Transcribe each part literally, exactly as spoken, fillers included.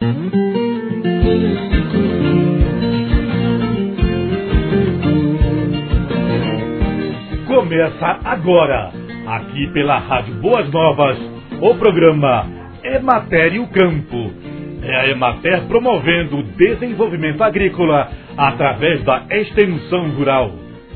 Começa agora, aqui pela Rádio Boas Novas, o programa Emater e o Campo. É a Emater promovendo o desenvolvimento agrícola através da extensão rural.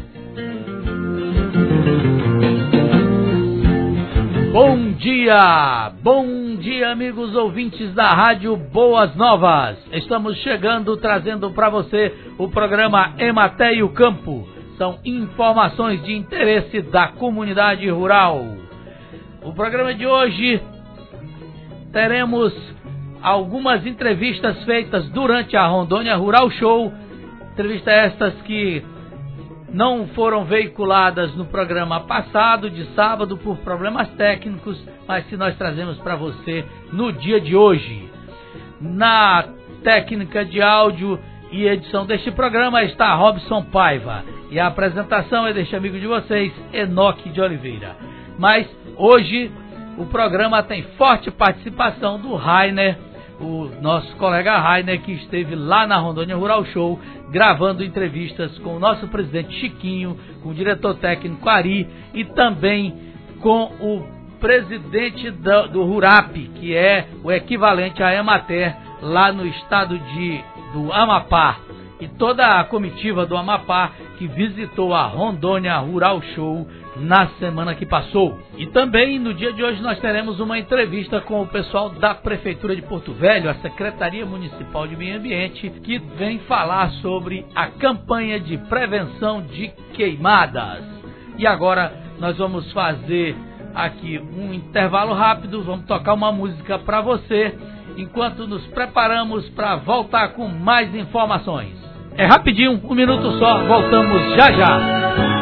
Bom dia, bom dia amigos ouvintes da Rádio Boas Novas. Estamos chegando trazendo para você o programa Emater e o Campo. São informações de interesse da comunidade rural. O programa de hoje teremos algumas entrevistas feitas durante a Rondônia Rural Show. Entrevistas estas que não foram veiculadas no programa passado, de sábado, por problemas técnicos, mas que nós trazemos para você no dia de hoje. Na técnica de áudio e edição deste programa está Robson Paiva. E a apresentação é deste amigo de vocês, Enoque de Oliveira. Mas hoje o programa tem forte participação do Rainer, o nosso colega Rainer, que esteve lá na Rondônia Rural Show, gravando entrevistas com o nosso presidente Chiquinho, com o diretor técnico Ari e também com o presidente do, do Rurap, que é o equivalente à Emater lá no estado de, do Amapá. E toda a comitiva do Amapá que visitou a Rondônia Rural Show na semana que passou. E também no dia de hoje nós teremos uma entrevista com o pessoal da Prefeitura de Porto Velho, a Secretaria Municipal de Meio Ambiente, que vem falar sobre a campanha de prevenção de queimadas. E agora nós vamos fazer aqui um intervalo rápido, vamos tocar uma música para você, enquanto nos preparamos para voltar com mais informações. É rapidinho, um minuto só, voltamos já já.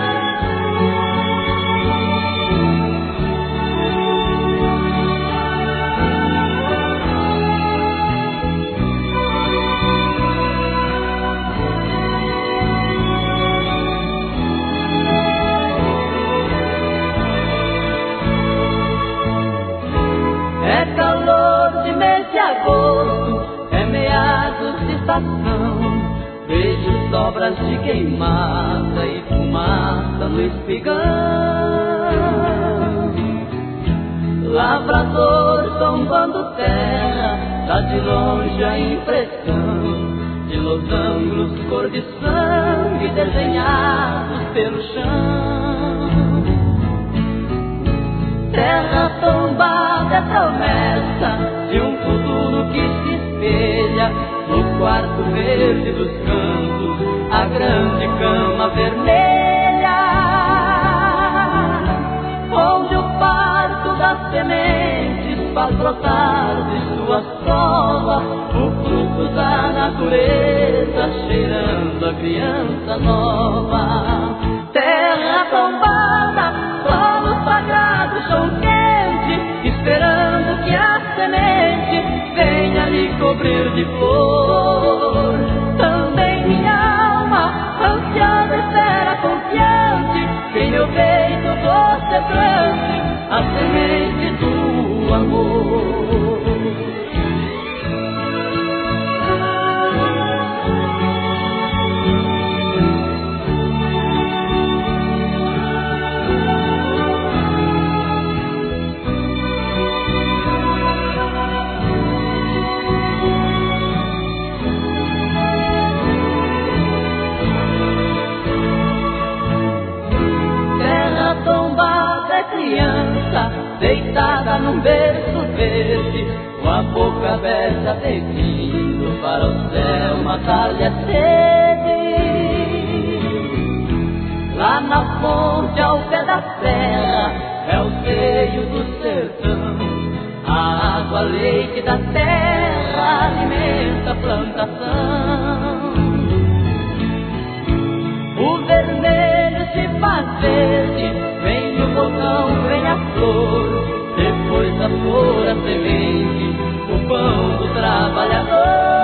É calor de mês de agosto, é meados de estação. Vejo sobras de queimada e fumaça no espigão. Lavrador tombando terra, dá de longe a impressão de losangos cor de sangue desenhados pelo chão. Terra tombada é promessa de um futuro que se espelha no quarto verde dos campos, a grande cama vermelha, onde o parto das sementes faz brotar de sua sova o fruto da natureza, cheirando a criança nova. Terra tombada, solo sagrado, chão quente, esperando que a semente venha lhe cobrir de flor. Também minha alma, ansiada, espera confiante, que em meu peito você plante a semente do amor. Criança deitada num berço verde, com a boca aberta pedindo para o céu matar-lhe a sede. Lá na fonte ao pé da serra é o seio do sertão, a água leite da terra alimenta a plantação. O vermelho se faz verde, vem o botão, vem a flor, depois da flor a semente, o pão do trabalhador.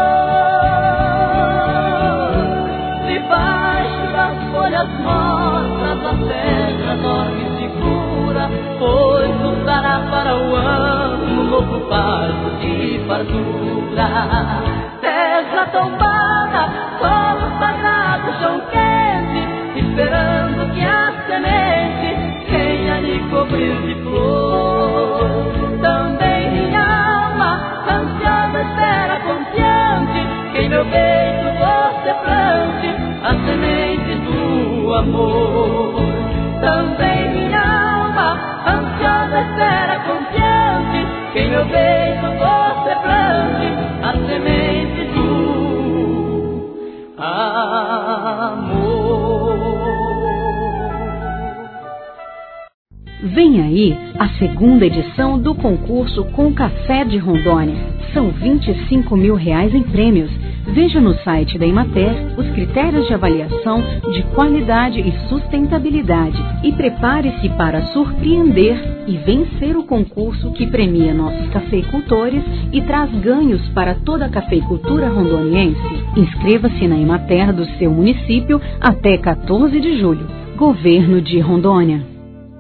Debaixo das folhas mortas a terra dorme segura, pois nos dará para o ano um novo parto de fartura. pura. Terra tombada, solo sagrado, chão quente, esperando que a semente venha me cobrir de flor. Também minha alma, ansiosa espera confiante, que em meu peito você plante a semente do amor. Também minha alma, ansiosa espera confiante, que em meu peito você plante a semente do amor. Vem aí a segunda edição do concurso Com Café de Rondônia. São vinte e cinco mil reais em prêmios. Veja no site da Emater os critérios de avaliação de qualidade e sustentabilidade e prepare-se para surpreender e vencer o concurso que premia nossos cafeicultores e traz ganhos para toda a cafeicultura rondoniense. Inscreva-se na Emater do seu município até quatorze de julho. Governo de Rondônia.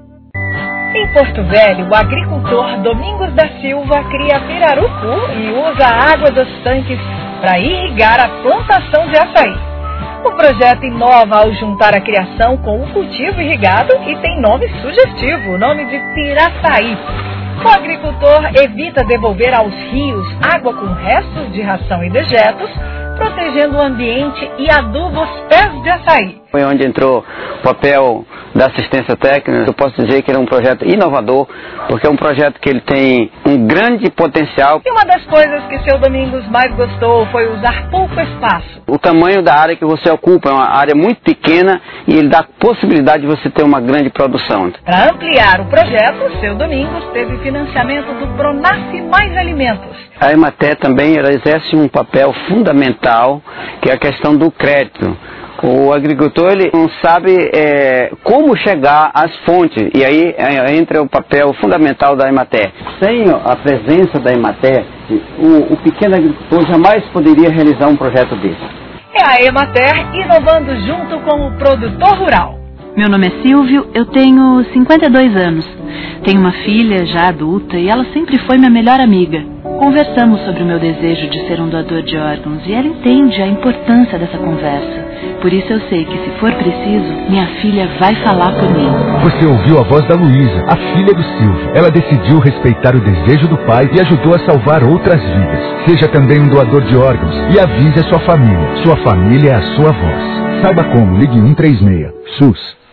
Em Porto Velho, o agricultor Domingos da Silva cria pirarucu e usa a água dos tanques para irrigar a plantação de açaí. O projeto inova ao juntar a criação com o cultivo irrigado e tem nome sugestivo, o nome de Piraçaí. O agricultor evita devolver aos rios água com restos de ração e dejetos, protegendo o ambiente e aduba os pés de açaí. Foi onde entrou o papel da assistência técnica. Eu posso dizer que ele é um projeto inovador, porque é um projeto que ele tem um grande potencial. E uma das coisas que seu Domingos mais gostou foi usar pouco espaço. O tamanho da área que você ocupa é uma área muito pequena e ele dá possibilidade de você ter uma grande produção. Para ampliar o projeto, seu Domingos teve financiamento do Pronaf Mais Alimentos. A Emater também ela exerce um papel fundamental, que é a questão do crédito. O agricultor ele não sabe é, como chegar às fontes, e aí é, entra o papel fundamental da Emater. Sem a presença da Emater, o, o pequeno agricultor jamais poderia realizar um projeto desse. É a Emater inovando junto com o produtor rural. Meu nome é Silvio, eu tenho cinquenta e dois anos. Tenho uma filha já adulta e ela sempre foi minha melhor amiga. Conversamos sobre o meu desejo de ser um doador de órgãos e ela entende a importância dessa conversa. Por isso eu sei que, se for preciso, minha filha vai falar por mim. Você ouviu a voz da Luísa, a filha do Silvio. Ela decidiu respeitar o desejo do pai e ajudou a salvar outras vidas. Seja também um doador de órgãos e avise a sua família. Sua família é a sua voz. Saiba como, ligue um três seis. SUS.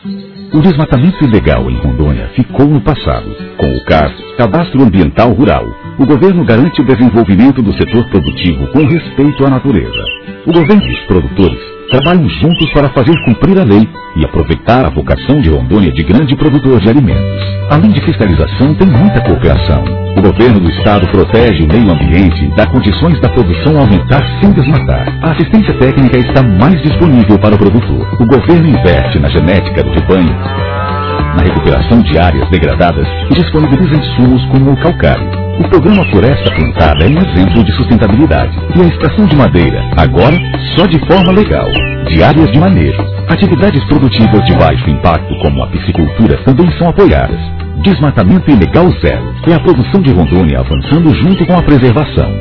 O desmatamento ilegal em Rondônia ficou no passado. Com o CARS, Cadastro Ambiental Rural, o governo garante o desenvolvimento do setor produtivo com respeito à natureza. O governo e os produtores trabalham juntos para fazer cumprir a lei e aproveitar a vocação de Rondônia de grande produtor de alimentos. Além de fiscalização, tem muita cooperação. O governo do estado protege o meio ambiente e dá condições da produção aumentar sem desmatar. A assistência técnica está mais disponível para o produtor. O governo investe na genética do rebanho, na recuperação de áreas degradadas e disponibiliza insumos como o calcário. O programa Floresta Plantada é um exemplo de sustentabilidade. E a extração de madeira, agora só de forma legal, de áreas de manejo. Atividades produtivas de baixo impacto, como a piscicultura, também são apoiadas. Desmatamento ilegal zero é a produção de Rondônia avançando junto com a preservação.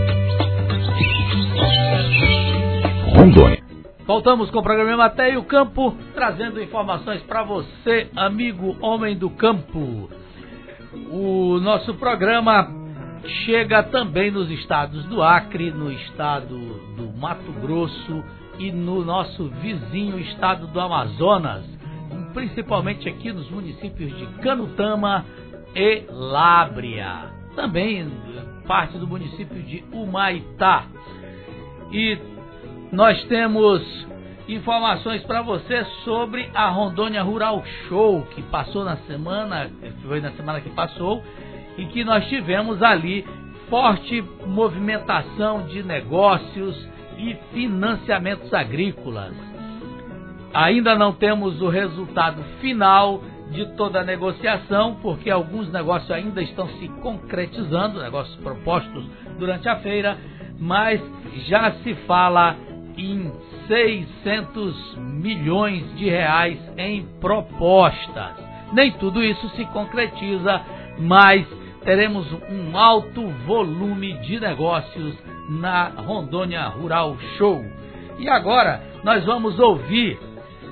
Rondônia. Voltamos com o programa Emater e o Campo, trazendo informações para você, amigo homem do campo. O nosso programa chega também nos estados do Acre, no estado do Mato Grosso e no nosso vizinho estado do Amazonas, principalmente aqui nos municípios de Canutama e Lábrea, também parte do município de Humaitá. E nós temos informações para você sobre a Rondônia Rural Show, que passou na semana, foi na semana que passou, e que nós tivemos ali forte movimentação de negócios e financiamentos agrícolas. Ainda não temos o resultado final de toda a negociação, porque alguns negócios ainda estão se concretizando, negócios propostos durante a feira, mas já se fala em seiscentos milhões de reais em propostas. Nem tudo isso se concretiza, mas teremos um alto volume de negócios na Rondônia Rural Show. E agora nós vamos ouvir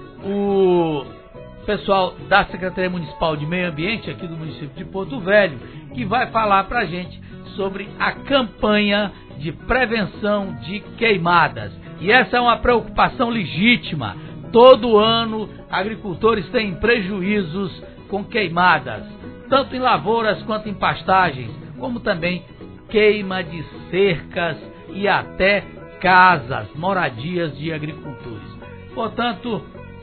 o pessoal da Secretaria Municipal de Meio Ambiente aqui do município de Porto Velho, que vai falar pra gente sobre a campanha de prevenção de queimadas. E essa é uma preocupação legítima. Todo ano, agricultores têm prejuízos com queimadas, tanto em lavouras quanto em pastagens, como também queima de cercas e até casas, moradias de agricultores. Portanto,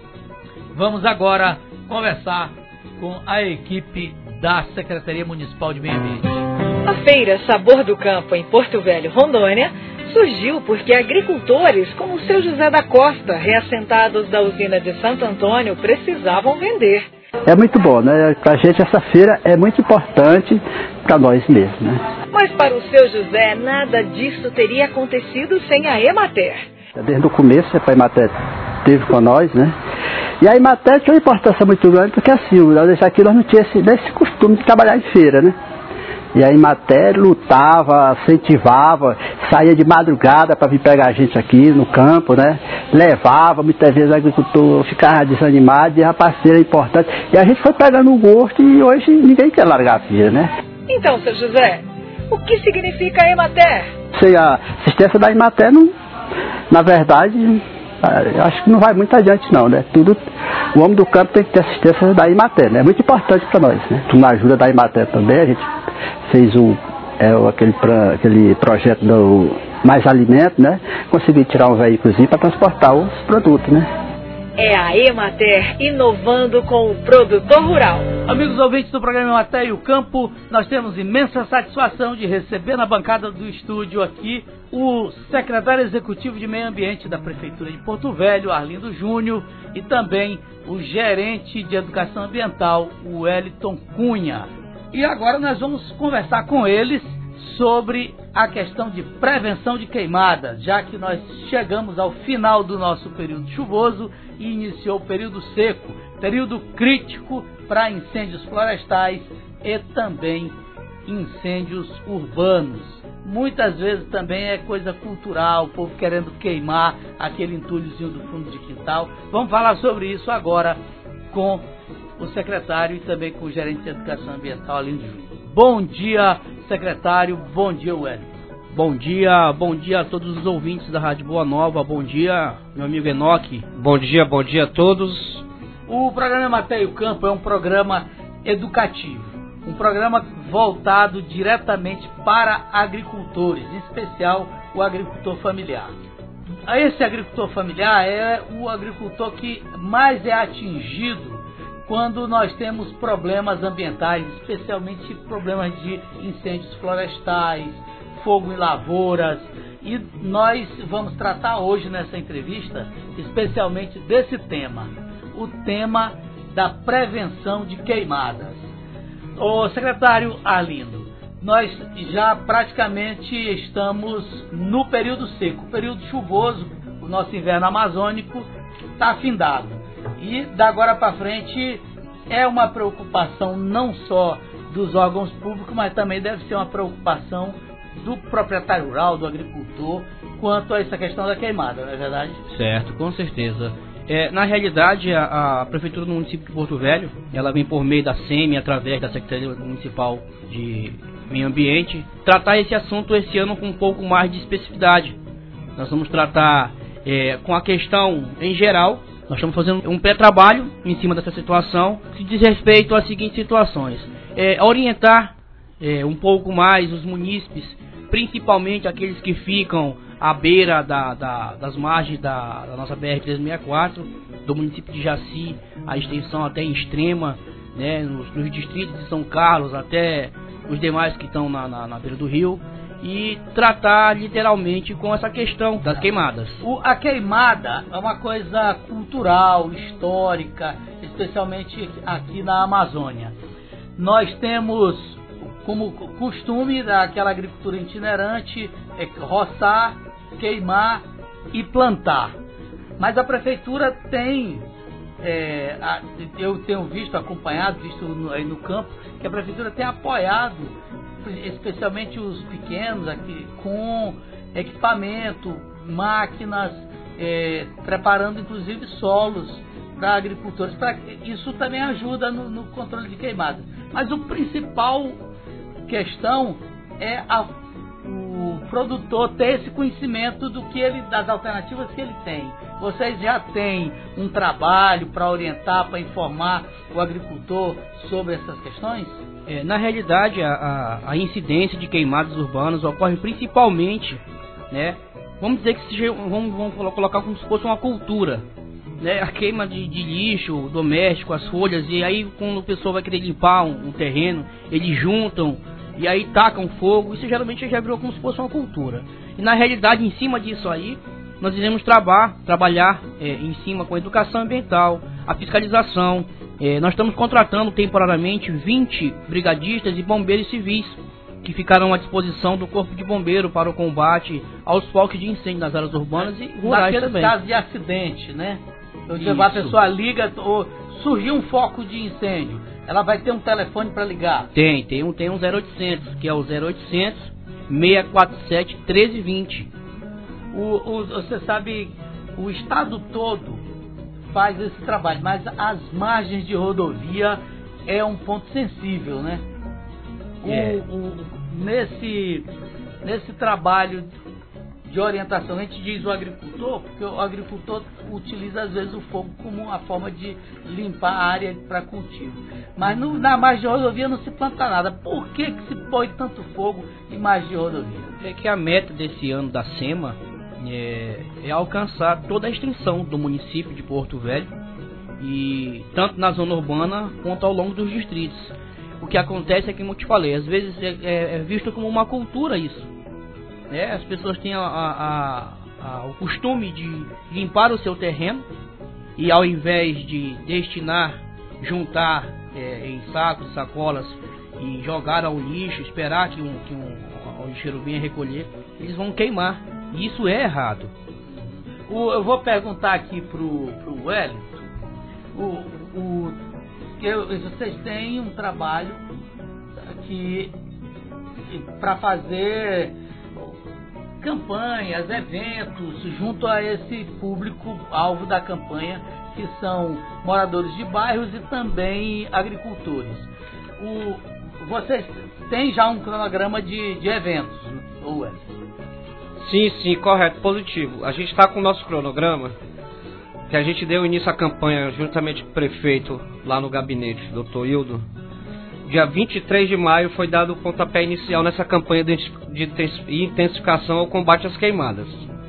vamos agora conversar com a equipe da Secretaria Municipal de Meio Ambiente. A feira Sabor do Campo em Porto Velho, Rondônia, surgiu porque agricultores como o seu José da Costa, reassentados da usina de Santo Antônio, precisavam vender. É muito bom, né? Pra gente essa feira é muito importante para nós mesmos, né? Mas para o seu José, nada disso teria acontecido sem a Emater. Desde o começo, a Emater esteve com nós, né? E a Emater tinha uma importância muito grande, porque assim, aqui nós não tínhamos esse, esse costume de trabalhar em feira, né? E a Emater lutava, incentivava, saía de madrugada para vir pegar a gente aqui no campo, né? Levava, muitas vezes o agricultor ficava desanimado, e a parceira é importante. E a gente foi pegando o gosto e hoje ninguém quer largar a feira, né? Então, seu José, o que significa a Emater? Sem a assistência da Emater, não, na verdade, acho que não vai muito adiante não, né? Tudo, o homem do campo tem que ter assistência da Emater, né? É muito importante para nós, né? Com a ajuda da Emater também, a gente fez o, é, aquele, pra, aquele projeto do Mais Alimento, né? Consegui tirar um veículozinho para transportar os produtos, né? É a Emater inovando com o produtor rural. Amigos ouvintes do programa Emater e o Campo, nós temos imensa satisfação de receber na bancada do estúdio aqui o secretário executivo de Meio Ambiente da Prefeitura de Porto Velho, Arlindo Júnior, e também o gerente de Educação Ambiental, o Wellington Cunha. E agora nós vamos conversar com eles sobre a questão de prevenção de queimadas, já que nós chegamos ao final do nosso período chuvoso e iniciou o período seco, período crítico para incêndios florestais e também incêndios urbanos. Muitas vezes também é coisa cultural, o povo querendo queimar aquele entulhozinho do fundo de quintal. Vamos falar sobre isso agora com o secretário e também com o gerente de Educação Ambiental, Arlindo Júnior. Bom dia, secretário. Bom dia, Wellington. Bom dia, bom dia a todos os ouvintes da Rádio Boa Nova. Bom dia, meu amigo Enoque. Bom dia, bom dia a todos. O programa Emater e o Campo é um programa educativo, um programa voltado diretamente para agricultores, em especial o agricultor familiar. Esse agricultor familiar é o agricultor que mais é atingido quando nós temos problemas ambientais, especialmente problemas de incêndios florestais, fogo em lavouras, e nós vamos tratar hoje nessa entrevista especialmente desse tema, o tema da prevenção de queimadas. Ô secretário Arlindo, nós já praticamente estamos no período seco, o período chuvoso, o nosso inverno amazônico está findado. E da agora para frente é uma preocupação não só dos órgãos públicos, mas também deve ser uma preocupação do proprietário rural, do agricultor, quanto a essa questão da queimada, não é verdade? Certo, com certeza. É, na realidade, a, a Prefeitura do município de Porto Velho, ela vem por meio da S E M, através da Secretaria Municipal de Meio Ambiente, tratar esse assunto esse ano com um pouco mais de especificidade. Nós vamos tratar é, com a questão em geral. Nós estamos fazendo um pré-trabalho em cima dessa situação, que diz respeito às seguintes situações. É, orientar é, um pouco mais os munícipes, principalmente aqueles que ficam à beira da, da, das margens da, da nossa B R trezentos e sessenta e quatro, do município de Jaci, a extensão até em Extrema, né, nos, nos distritos de São Carlos, até os demais que estão na, na, na beira do rio, e tratar literalmente com essa questão das queimadas. O, a queimada é uma coisa cultural, histórica, especialmente aqui na Amazônia. Nós temos como costume daquela agricultura itinerante é roçar, queimar e plantar. Mas a prefeitura tem, é, a, eu tenho visto, acompanhado, visto no, aí no campo, que a prefeitura tem apoiado especialmente os pequenos aqui, com equipamento, máquinas, é, preparando inclusive solos para agricultores. Pra, isso também ajuda no, no controle de queimadas. Mas o principal questão é a, o produtor ter esse conhecimento do que ele, das alternativas que ele tem. Vocês já têm um trabalho para orientar, para informar o agricultor sobre essas questões? É, na realidade, a, a, a incidência de queimadas urbanas ocorre principalmente, né, vamos dizer que seja, vamos, vamos colocar como se fosse uma cultura, né, a queima de, de lixo doméstico, as folhas, e aí quando o pessoal vai querer limpar um, um terreno, eles juntam e aí tacam fogo. Isso geralmente já virou como se fosse uma cultura. E na realidade, em cima disso aí, nós iremos trabalhar, trabalhar é, em cima com a educação ambiental, a fiscalização. É, nós estamos contratando temporariamente vinte brigadistas e bombeiros civis que ficarão à disposição do Corpo de Bombeiro para o combate aos focos de incêndio nas áreas urbanas e rurais Naqueles também. casos de acidente, né? Eu digo, a pessoa liga, ou surgiu um foco de incêndio, ela vai ter um telefone para ligar? Tem, tem um, tem um zero oitocentos, que é o zero oitocentos, seis quatro sete, um três dois zero. O, o, você sabe, o estado todo faz esse trabalho, mas as margens de rodovia é um ponto sensível, né? O, É. o, nesse, nesse trabalho de orientação, a gente diz o agricultor, porque o agricultor utiliza às vezes o fogo como uma forma de limpar a área para cultivo. Mas no, na margem de rodovia não se planta nada. Por que, que se põe tanto fogo em margem de rodovia? É que a meta desse ano da SEMA é, é alcançar toda a extensão do município de Porto Velho, e tanto na zona urbana quanto ao longo dos distritos. O que acontece é que, como eu te falei, às vezes é, é, é visto como uma cultura isso. É, as pessoas têm a, a, a, o costume de limpar o seu terreno e, ao invés de destinar, juntar é, em sacos, sacolas e jogar ao lixo, esperar que um, que um, um lixeiro venha recolher, eles vão queimar. E isso é errado. O, eu vou perguntar aqui pro, pro Wellington. O, o, que eu, vocês têm um trabalho que para fazer campanhas, eventos junto a esse público alvo da campanha, que são moradores de bairros e também agricultores. O, vocês têm já um cronograma de, de eventos, ou Wellington? Sim, sim, correto, positivo. A gente está com o nosso cronograma, que a gente deu início à campanha juntamente com o prefeito lá no gabinete, doutor Hildo. Dia vinte e três de maio foi dado o pontapé inicial nessa campanha de intensificação ao combate às queimadas.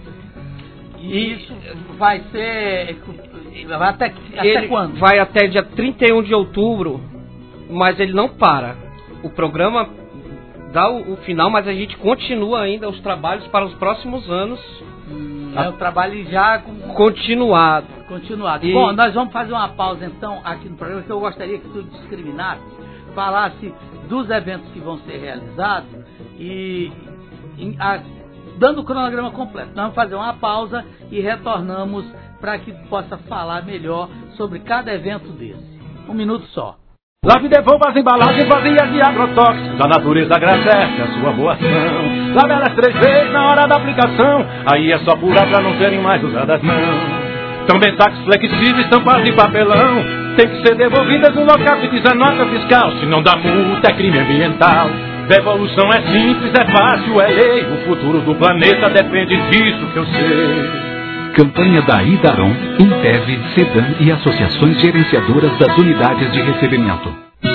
E isso vai ser vai até, até ele quando? Vai até dia trinta e um de outubro, mas ele não para. O programa dá o, o final, mas a gente continua ainda os trabalhos para os próximos anos. Hum, é o trabalho já com... continuado. Continuado. E... Bom, nós vamos fazer uma pausa então aqui no programa, que eu gostaria que tu discriminasse, falasse dos eventos que vão ser realizados e, e a, dando o cronograma completo. Nós vamos fazer uma pausa e retornamos para que possa falar melhor sobre cada evento desse. Um minuto só. Lave e devolva as embalagens vazias de agrotóxicos. A natureza agradece a sua boa ação. Lave elas três vezes na hora da aplicação. Aí é só pular para não serem mais usadas não. Também sacos flexíveis, tampas de papelão tem que ser devolvidas no local que diz a nota fiscal. Se não dá multa, é crime ambiental. Devolução é simples, é fácil, é lei. O futuro do planeta depende disso que eu sei. Campanha da Idaron, Impev, Sedan e associações gerenciadoras das unidades de recebimento.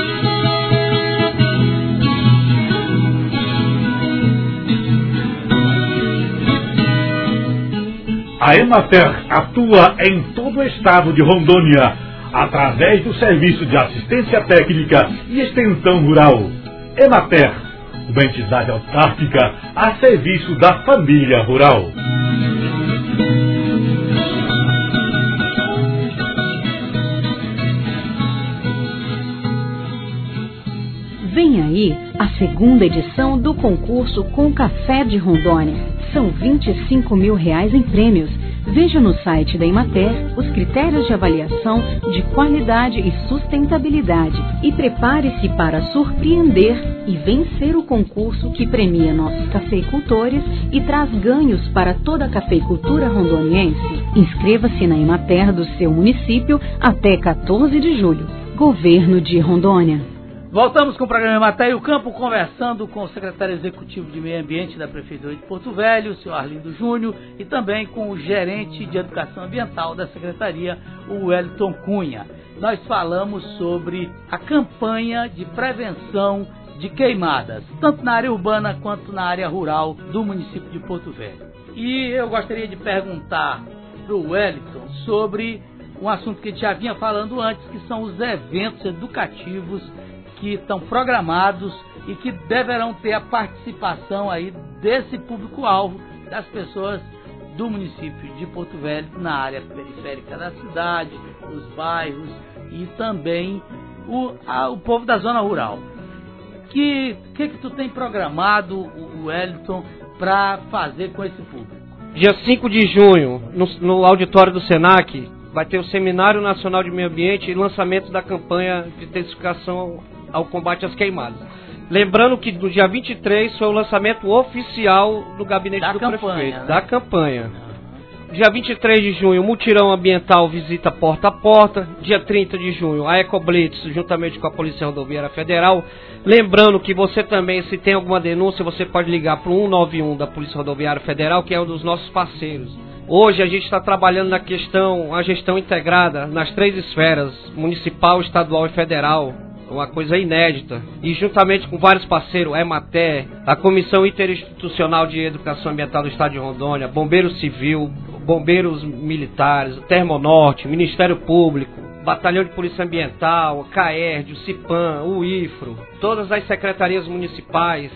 A Emater atua em todo o estado de Rondônia, através do Serviço de Assistência Técnica e Extensão Rural. Emater, uma entidade autárquica a serviço da família rural. Vem aí a segunda edição do concurso Com Café de Rondônia. São vinte e cinco mil reais em prêmios. Veja no site da Emater os critérios de avaliação de qualidade e sustentabilidade e prepare-se para surpreender e vencer o concurso que premia nossos cafeicultores e traz ganhos para toda a cafeicultura rondoniense. Inscreva-se na Emater do seu município até quatorze de julho. Governo de Rondônia. Voltamos com o programa Emater e o Campo, conversando com o secretário executivo de Meio Ambiente da Prefeitura de Porto Velho, o senhor Arlindo Júnior, e também com o gerente de Educação Ambiental da Secretaria, o Wellington Cunha. Nós falamos sobre a campanha de prevenção de queimadas, tanto na área urbana quanto na área rural do município de Porto Velho. E eu gostaria de perguntar para o Wellington sobre um assunto que a gente já vinha falando antes, que são os eventos educativos que estão programados e que deverão ter a participação aí desse público-alvo, das pessoas do município de Porto Velho, na área periférica da cidade, os bairros e também o, a, o povo da zona rural. Que que, que tu tem programado, o Wellington, para fazer com esse público? Dia cinco de junho, no, no auditório do Senac, vai ter o Seminário Nacional de Meio Ambiente e lançamento da campanha de intensificação ao combate às queimadas. Lembrando que no dia vinte e três foi o lançamento oficial do gabinete da do campanha, prefeito, né? da campanha. Uhum. Dia vinte e três de junho, mutirão ambiental visita porta a porta. Dia trinta de junho, a Ecoblitz, juntamente com a Polícia Rodoviária Federal. Lembrando que você também, se tem alguma denúncia, você pode ligar para o um nove um da Polícia Rodoviária Federal, que é um dos nossos parceiros. Hoje a gente está trabalhando na questão, a gestão integrada nas três esferas, municipal, estadual e federal. Uma coisa inédita, e juntamente com vários parceiros, a Emater, a Comissão Interinstitucional de Educação Ambiental do Estado de Rondônia, Bombeiro Civil, Bombeiros Militares, o Termonorte, Ministério Público, Batalhão de Polícia Ambiental, o CAERD, o CIPAM, o IFRO, todas as secretarias municipais.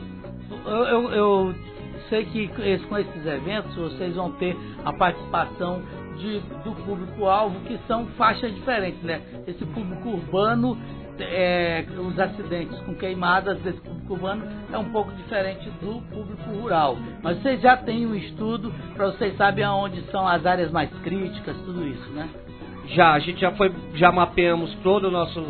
Eu, eu, eu sei que esse, com esses eventos vocês vão ter a participação de, do público-alvo, que são faixas diferentes, né? Esse público urbano, É, os acidentes com queimadas desse público urbano é um pouco diferente do público rural. Mas vocês já têm um estudo para vocês saberem aonde são as áreas mais críticas, tudo isso, né? Já, a gente já foi, já mapeamos todo o nosso...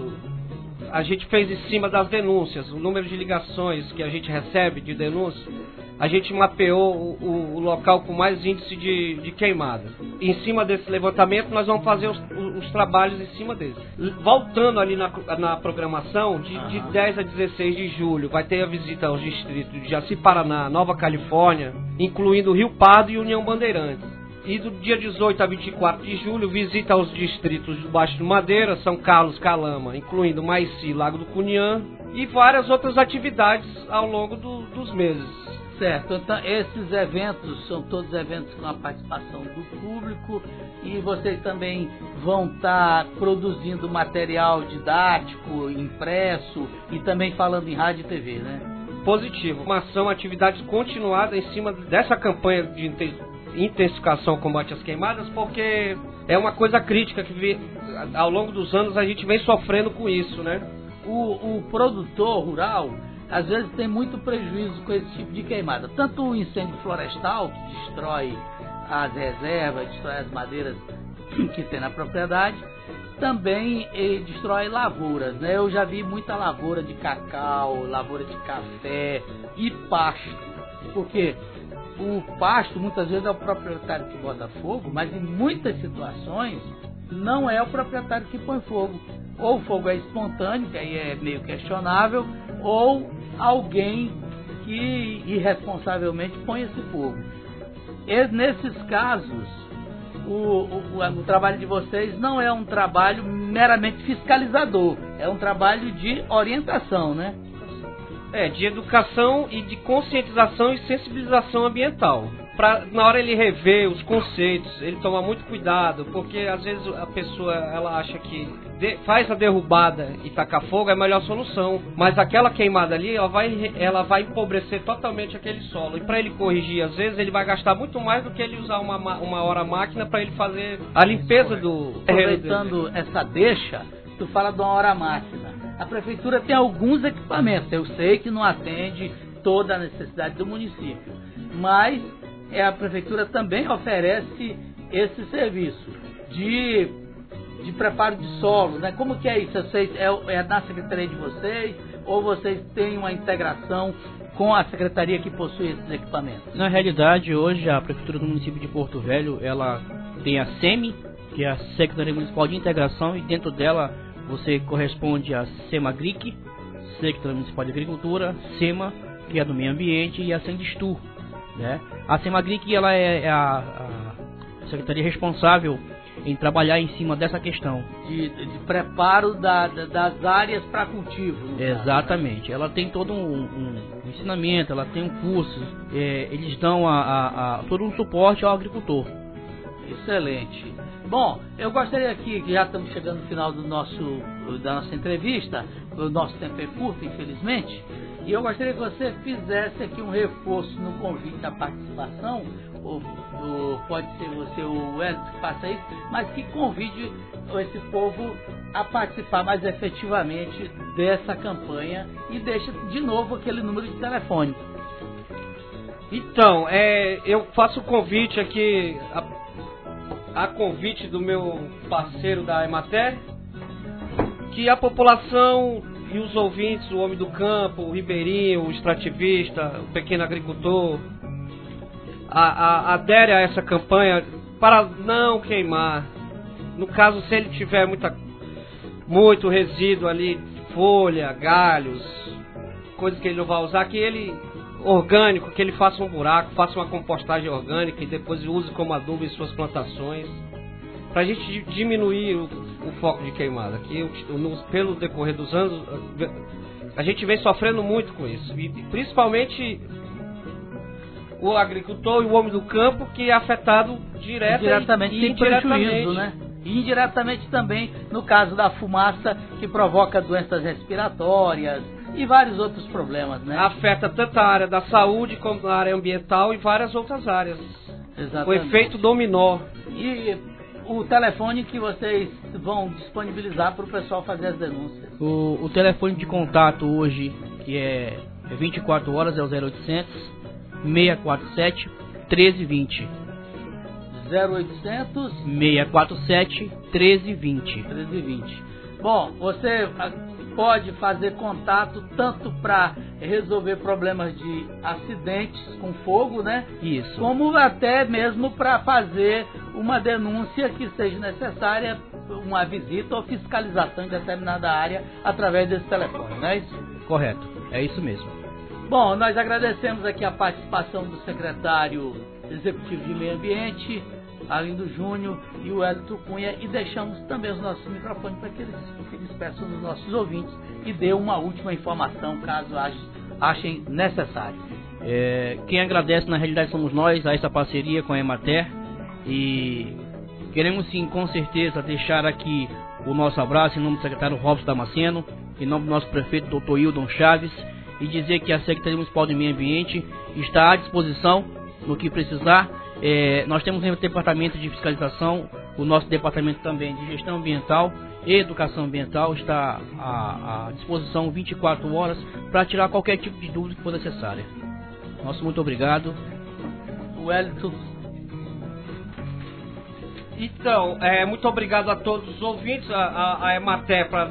A gente fez em cima das denúncias, o número de ligações que a gente recebe de denúncias, a gente mapeou o, o local com mais índice de, de queimada. Em cima desse levantamento, nós vamos fazer os, os trabalhos em cima deles. Voltando ali na, na programação, de, de dez a dezesseis de julho, vai ter a visita aos distritos de Jaci-Paraná, Nova Califórnia, incluindo Rio Pardo e União Bandeirantes. E do dia dezoito a vinte e quatro de julho, visita aos distritos do Baixo do Madeira, São Carlos, Calama, incluindo Maici, Lago do Cunhã, e várias outras atividades ao longo do, dos meses. Certo, então esses eventos são todos eventos com a participação do público, e vocês também vão estar produzindo material didático, impresso, e também falando em rádio e T V, né? Positivo, uma ação, atividades continuadas em cima dessa campanha de intensificação ao combate às queimadas, porque é uma coisa crítica que ao longo dos anos a gente vem sofrendo com isso, né? O, o produtor rural às vezes tem muito prejuízo com esse tipo de queimada, tanto o incêndio florestal, que destrói as reservas, destrói as madeiras que tem na propriedade, também eh, destrói lavouras, né? Eu já vi muita lavoura de cacau, lavoura de café e pasto, porque o pasto muitas vezes é o proprietário que bota fogo, mas em muitas situações não é o proprietário que põe fogo. Ou o fogo é espontâneo, que aí é meio questionável, ou alguém que irresponsavelmente põe esse fogo. E nesses casos, o, o, o trabalho de vocês não é um trabalho meramente fiscalizador, é um trabalho de orientação, né? É, de educação e de conscientização e sensibilização ambiental. Pra, na hora ele rever os conceitos, ele toma muito cuidado, porque às vezes a pessoa ela acha que de, faz a derrubada e tacar fogo é a melhor solução, mas aquela queimada ali ela vai, ela vai empobrecer totalmente aquele solo, e para ele corrigir, às vezes ele vai gastar muito mais do que ele usar uma, uma hora a máquina para ele fazer a limpeza do... Aproveitando essa deixa, tu fala de uma hora a máquina. A prefeitura tem alguns equipamentos, eu sei que não atende toda a necessidade do município, mas é, a prefeitura também oferece esse serviço de, de preparo de solo, né? Como que é isso? Vocês, é, é na secretaria de vocês ou vocês têm uma integração com a secretaria que possui esses equipamentos? Na realidade, hoje a prefeitura do município de Porto Velho, ela tem a SEMI, que é a Secretaria Municipal de Integração, e dentro dela você corresponde a SEMAGRIC, Secretaria Municipal de Agricultura, SEMA, que é do Meio Ambiente, e a SENDISTUR, né? A SEMAGRIC, ela é a, a secretaria responsável em trabalhar em cima dessa questão de, de preparo da, da, das áreas para cultivo. Exatamente, caso, né? Ela tem todo um, um, um ensinamento, ela tem um curso, é, eles dão a, a, a, todo um suporte ao agricultor. Excelente. Bom, eu gostaria aqui, que já estamos chegando no final do nosso, da nossa entrevista, o nosso tempo é curto, infelizmente, e eu gostaria que você fizesse aqui um reforço no convite à participação, ou, ou pode ser você ou o Edson que faça isso, mas que convide esse povo a participar mais efetivamente dessa campanha e deixe de novo aquele número de telefone. Então, é, eu faço o convite aqui, a, a convite do meu parceiro da Emater, que a população e os ouvintes, o homem do campo, o ribeirinho, o extrativista, o pequeno agricultor, a, a, adere a essa campanha para não queimar. No caso, se ele tiver muita, muito resíduo ali, folha, galhos, coisas que ele não vai usar, que ele, orgânico, que ele faça um buraco, faça uma compostagem orgânica e depois use como adubo em suas plantações, para a gente diminuir o, o foco de queimada. Que no, pelo decorrer dos anos, a gente vem sofrendo muito com isso, e principalmente o agricultor e o homem do campo, que é afetado direta diretamente e tem indiretamente. Prejuízo, né? E indiretamente também no caso da fumaça, que provoca doenças respiratórias e vários outros problemas, né? Afeta tanto a área da saúde como a área ambiental e várias outras áreas. Exatamente. O efeito dominó. E o telefone que vocês vão disponibilizar para o pessoal fazer as denúncias? O, o telefone de contato hoje, que é vinte e quatro horas, é o zero oitocentos, seis quatro sete, um três dois zero. zero oitocentos, seis quatro sete, um três dois zero. treze e vinte. Bom, você pode fazer contato tanto para resolver problemas de acidentes com fogo, né? Isso. Como até mesmo para fazer uma denúncia que seja necessária, uma visita ou fiscalização em determinada área através desse telefone, não é isso? Correto, é isso mesmo. Bom, nós agradecemos aqui a participação do secretário executivo de Meio Ambiente, Arlindo Júnior, e o Hélio Cunha, e deixamos também os nossos microfones para que eles se despeçam dos nossos ouvintes e dê uma última informação, caso achem necessário. É, quem agradece na realidade somos nós, a essa parceria com a Emater, e queremos sim, com certeza, deixar aqui o nosso abraço em nome do secretário Robson Damasceno, em nome do nosso prefeito doutor Hildon Chaves, e dizer que a Secretaria Municipal de Meio Ambiente está à disposição no que precisar. É, nós temos um departamento de fiscalização, o nosso departamento também de gestão ambiental e educação ambiental está à, à disposição vinte e quatro horas para tirar qualquer tipo de dúvida que for necessária. Nosso muito obrigado. O Wellington. Então, é, muito obrigado a todos os ouvintes, a, a, a Emater, para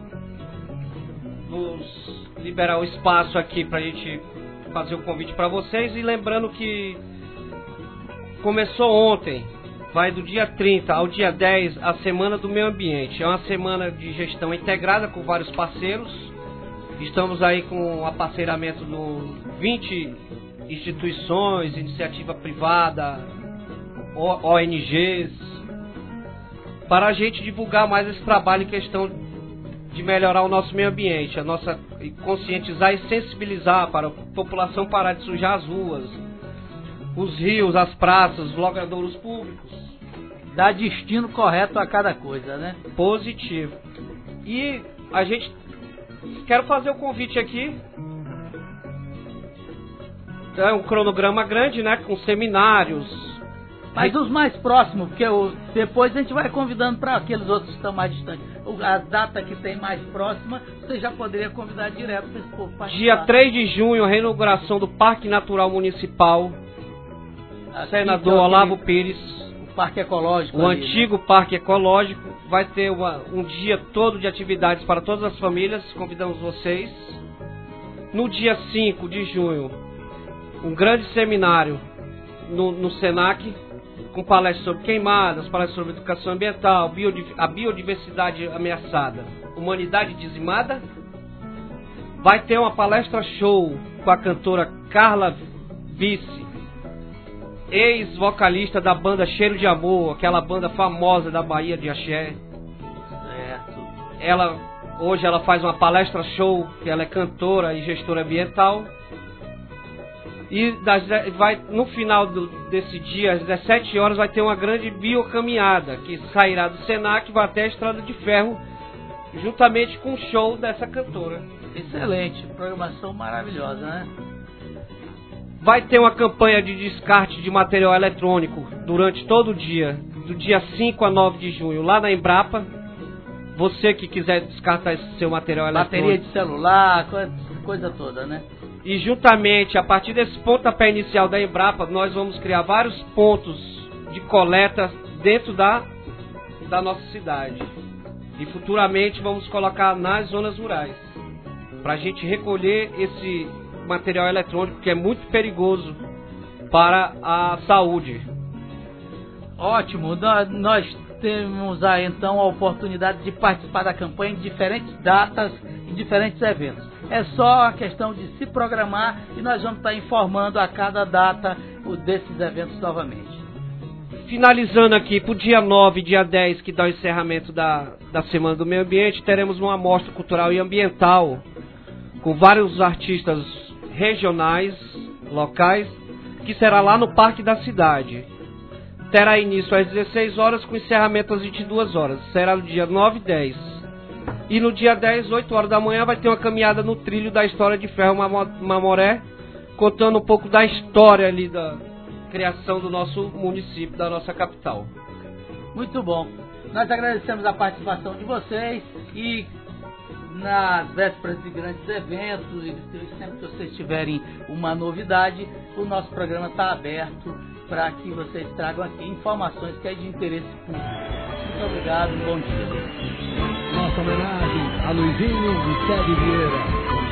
nos liberar o espaço aqui para a gente fazer o convite para vocês, e lembrando que começou ontem, vai do dia trinta ao dia dez, a Semana do Meio Ambiente. É uma semana de gestão integrada com vários parceiros. Estamos aí com o aparceiramento de vinte instituições, iniciativa privada, O N Gs, para a gente divulgar mais esse trabalho em questão de melhorar o nosso meio ambiente, a nossa, conscientizar e sensibilizar para a população parar de sujar as ruas, os rios, as praças, os logradouros públicos. Dá destino correto a cada coisa, né? Positivo. E a gente... Quero fazer o convite aqui. É um cronograma grande, né? Com seminários. Mas os mais próximos, porque o, depois a gente vai convidando para aqueles outros que estão mais distantes. A data que tem mais próxima, você já poderia convidar direto para esse povo participar. Dia três de junho, a reinauguração do Parque Natural Municipal. Aqui, senador então, Olavo aquele, Pires. O Parque Ecológico. O ali, antigo né? Parque Ecológico vai ter uma, um dia todo de atividades para todas as famílias. Convidamos vocês. No dia cinco de junho, um grande seminário no, no Senac, com palestras sobre queimadas, palestras sobre educação ambiental, biodiv- a biodiversidade ameaçada, humanidade dizimada. Vai ter uma palestra show com a cantora Carla Vice, ex-vocalista da banda Cheiro de Amor, aquela banda famosa da Bahia de Axé. Certo. Ela, hoje ela faz uma palestra show, que ela é cantora e gestora ambiental. E das, vai, no final do, desse dia, às dezessete horas, vai ter uma grande biocaminhada, que sairá do Senac e vai até a Estrada de Ferro, juntamente com o show dessa cantora. Excelente, programação maravilhosa, né? Vai ter uma campanha de descarte de material eletrônico durante todo o dia, do dia cinco a nove de junho, lá na Embrapa. Você que quiser descartar esse seu material eletrônico. Bateria de celular, coisa, coisa toda, né? E juntamente, a partir desse pontapé inicial da Embrapa, nós vamos criar vários pontos de coleta dentro da, da nossa cidade. E futuramente vamos colocar nas zonas rurais, para a gente recolher esse material eletrônico que é muito perigoso para a saúde. Ótimo, nós, nós temos aí então a oportunidade de participar da campanha em diferentes datas e diferentes eventos. É só a questão de se programar e nós vamos estar informando a cada data desses eventos novamente. Finalizando aqui, para o dia nove, dia dez, que dá o encerramento da, da Semana do Meio Ambiente, teremos uma amostra cultural e ambiental com vários artistas regionais, locais, que será lá no Parque da Cidade. Terá início às dezesseis horas, com encerramento às vinte e duas horas. Será no dia nove e dez. E no dia dez, oito horas da manhã, vai ter uma caminhada no trilho da História de Ferro Mamoré, contando um pouco da história ali da criação do nosso município, da nossa capital. Muito bom. Nós agradecemos a participação de vocês e nas vésperas de grandes eventos e sempre que vocês tiverem uma novidade, o nosso programa está aberto para que vocês tragam aqui informações que é de interesse público. Muito obrigado, um bom dia. Nossa homenagem a Luizinho Vicente Vieira.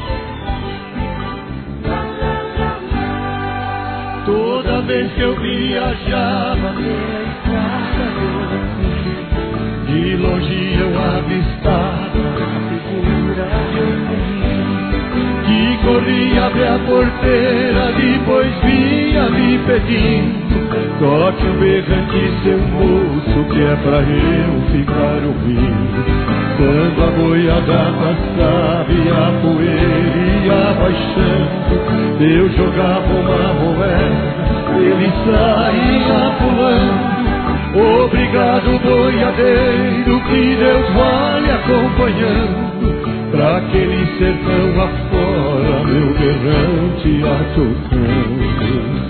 Toda vez que eu viajava pela estrada doce, de longe eu avistava a figura de um menino que corria abre a porteira, depois vinha me pedindo: toque o berrante, seu moço, que é pra eu ficar ouvindo. Quando a boiada passava e a poeira ia baixando, eu jogava uma moeda, ele saía pulando. Obrigado, boiadeiro, que Deus vai lhe acompanhando, pra aquele sertão afora, meu berrante a tocando.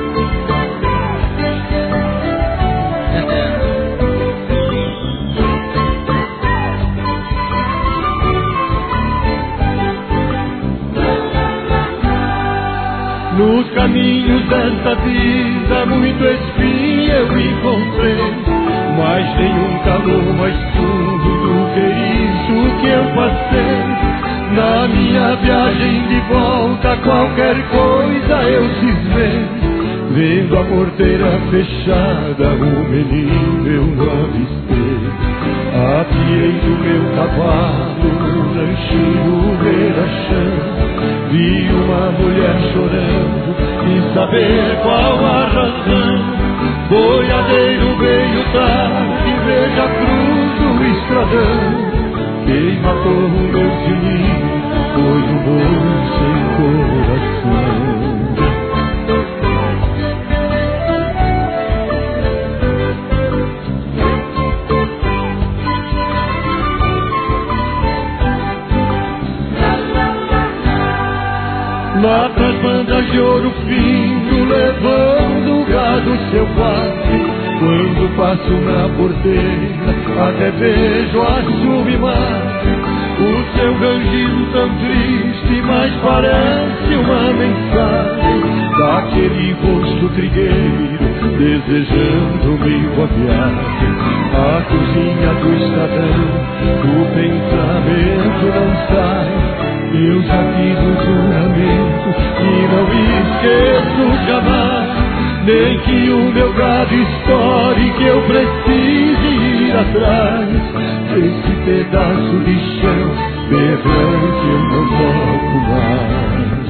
Nos caminhos dessa vida muito espinho eu encontrei, mas nenhum calor mais fundo do que isso que eu passei. Na minha viagem de volta qualquer coisa eu cismei, vendo a porteira fechada o menino eu não avistei. Apiei do meu cavalo no lanchinho beira-chão, vi uma mulher chorando, quis saber qual a razão. Boiadeiro veio tarde, veja a cruz do estradão. Quem matou o meu filhinho foi um boi sem coração. Lá pras bandas de Ouro Fino, levando o gado selvagem, quando passo na porteira, até vejo a subimagem O seu rangido tão triste, mas parece uma mensagem daquele rosto trigueiro desejando-me uma viagem. A cozinha do estadão, o pensamento não sai. Eu já fiz um juramento e não esqueço jamais. Nem que o meu gado estoure, que eu precise ir atrás desse pedaço de chão berrante eu não toco mais.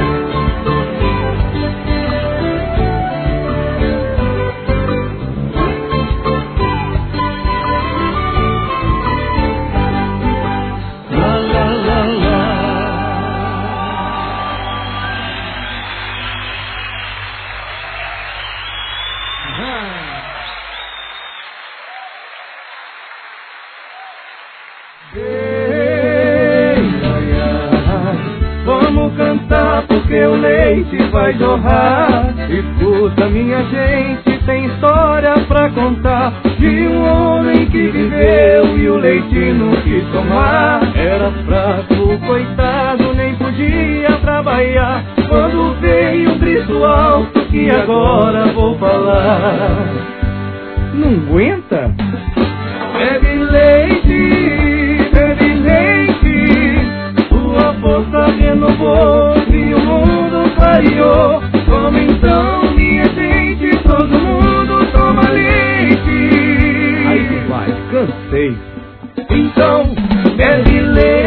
Vai jorrar, escuta minha gente, tem história pra contar de um homem que viveu e o leite não quis tomar. Era fraco, coitado, nem podia trabalhar, quando veio um Cristo alto que agora vou falar. Não aguenta? Bebe leite, bebe leite, sua força renovou e o mundo clareou. Como então, minha gente, todo mundo toma leite. Aí vai, cansei. Então, bebe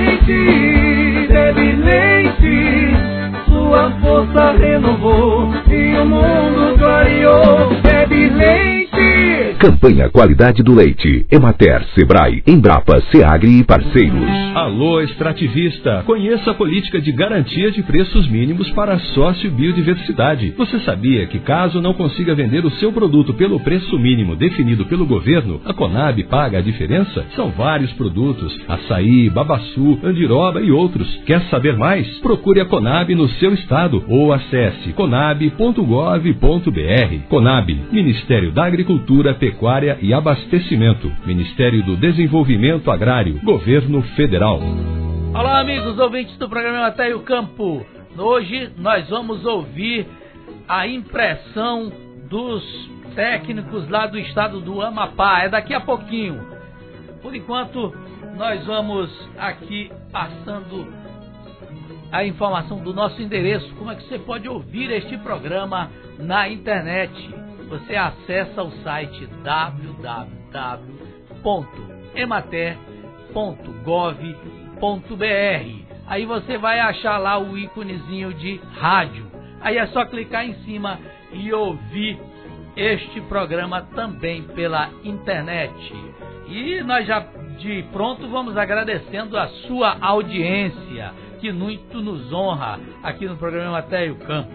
leite, bebe leite, sua força renovou e o mundo clareou. Bebe leite. Campanha Qualidade do Leite. Emater, Sebrae, Embrapa, Seagri e parceiros. Alô, extrativista. Conheça a política de garantia de preços mínimos para sócio biodiversidade. Você sabia que caso não consiga vender o seu produto pelo preço mínimo definido pelo governo, a Conab paga a diferença? São vários produtos: açaí, babaçu, andiroba e outros. Quer saber mais? Procure a Conab no seu estado ou acesse conab ponto gov ponto br. Conab, Ministério da Agricultura, Pecuária e Abastecimento, Ministério do Desenvolvimento Agrário, Governo Federal. Olá, amigos ouvintes do programa Emater e o Campo. Hoje nós vamos ouvir a impressão dos técnicos lá do estado do Amapá. É daqui a pouquinho. Por enquanto, nós vamos aqui passando a informação do nosso endereço. Como é que você pode ouvir este programa na internet? Você acessa o site w w w ponto emater ponto gov ponto br. Aí você vai achar lá o íconezinho de rádio. Aí é só clicar em cima e ouvir este programa também pela internet. E nós já de pronto vamos agradecendo a sua audiência, que muito nos honra aqui no programa Emater e o Campo.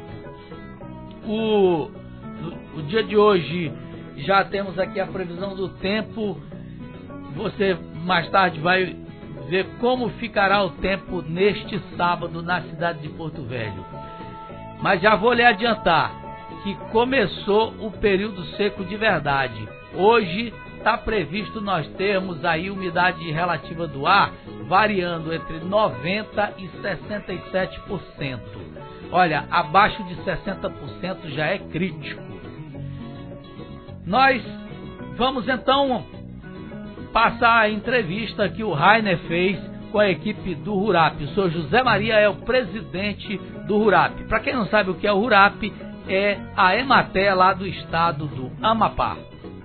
O O dia de hoje já temos aqui a previsão do tempo. Você mais tarde vai ver como ficará o tempo neste sábado na cidade de Porto Velho. Mas já vou lhe adiantar que começou o período seco de verdade. Hoje está previsto nós termos aí umidade relativa do ar variando entre noventa por cento e sessenta e sete por cento. Olha, abaixo de sessenta por cento já é crítico. Nós vamos então passar a entrevista que o Rainer fez com a equipe do RURAP. O senhor José Maria é o presidente do RURAP. Para quem não sabe o que é o RURAP, é a Emater lá do estado do Amapá.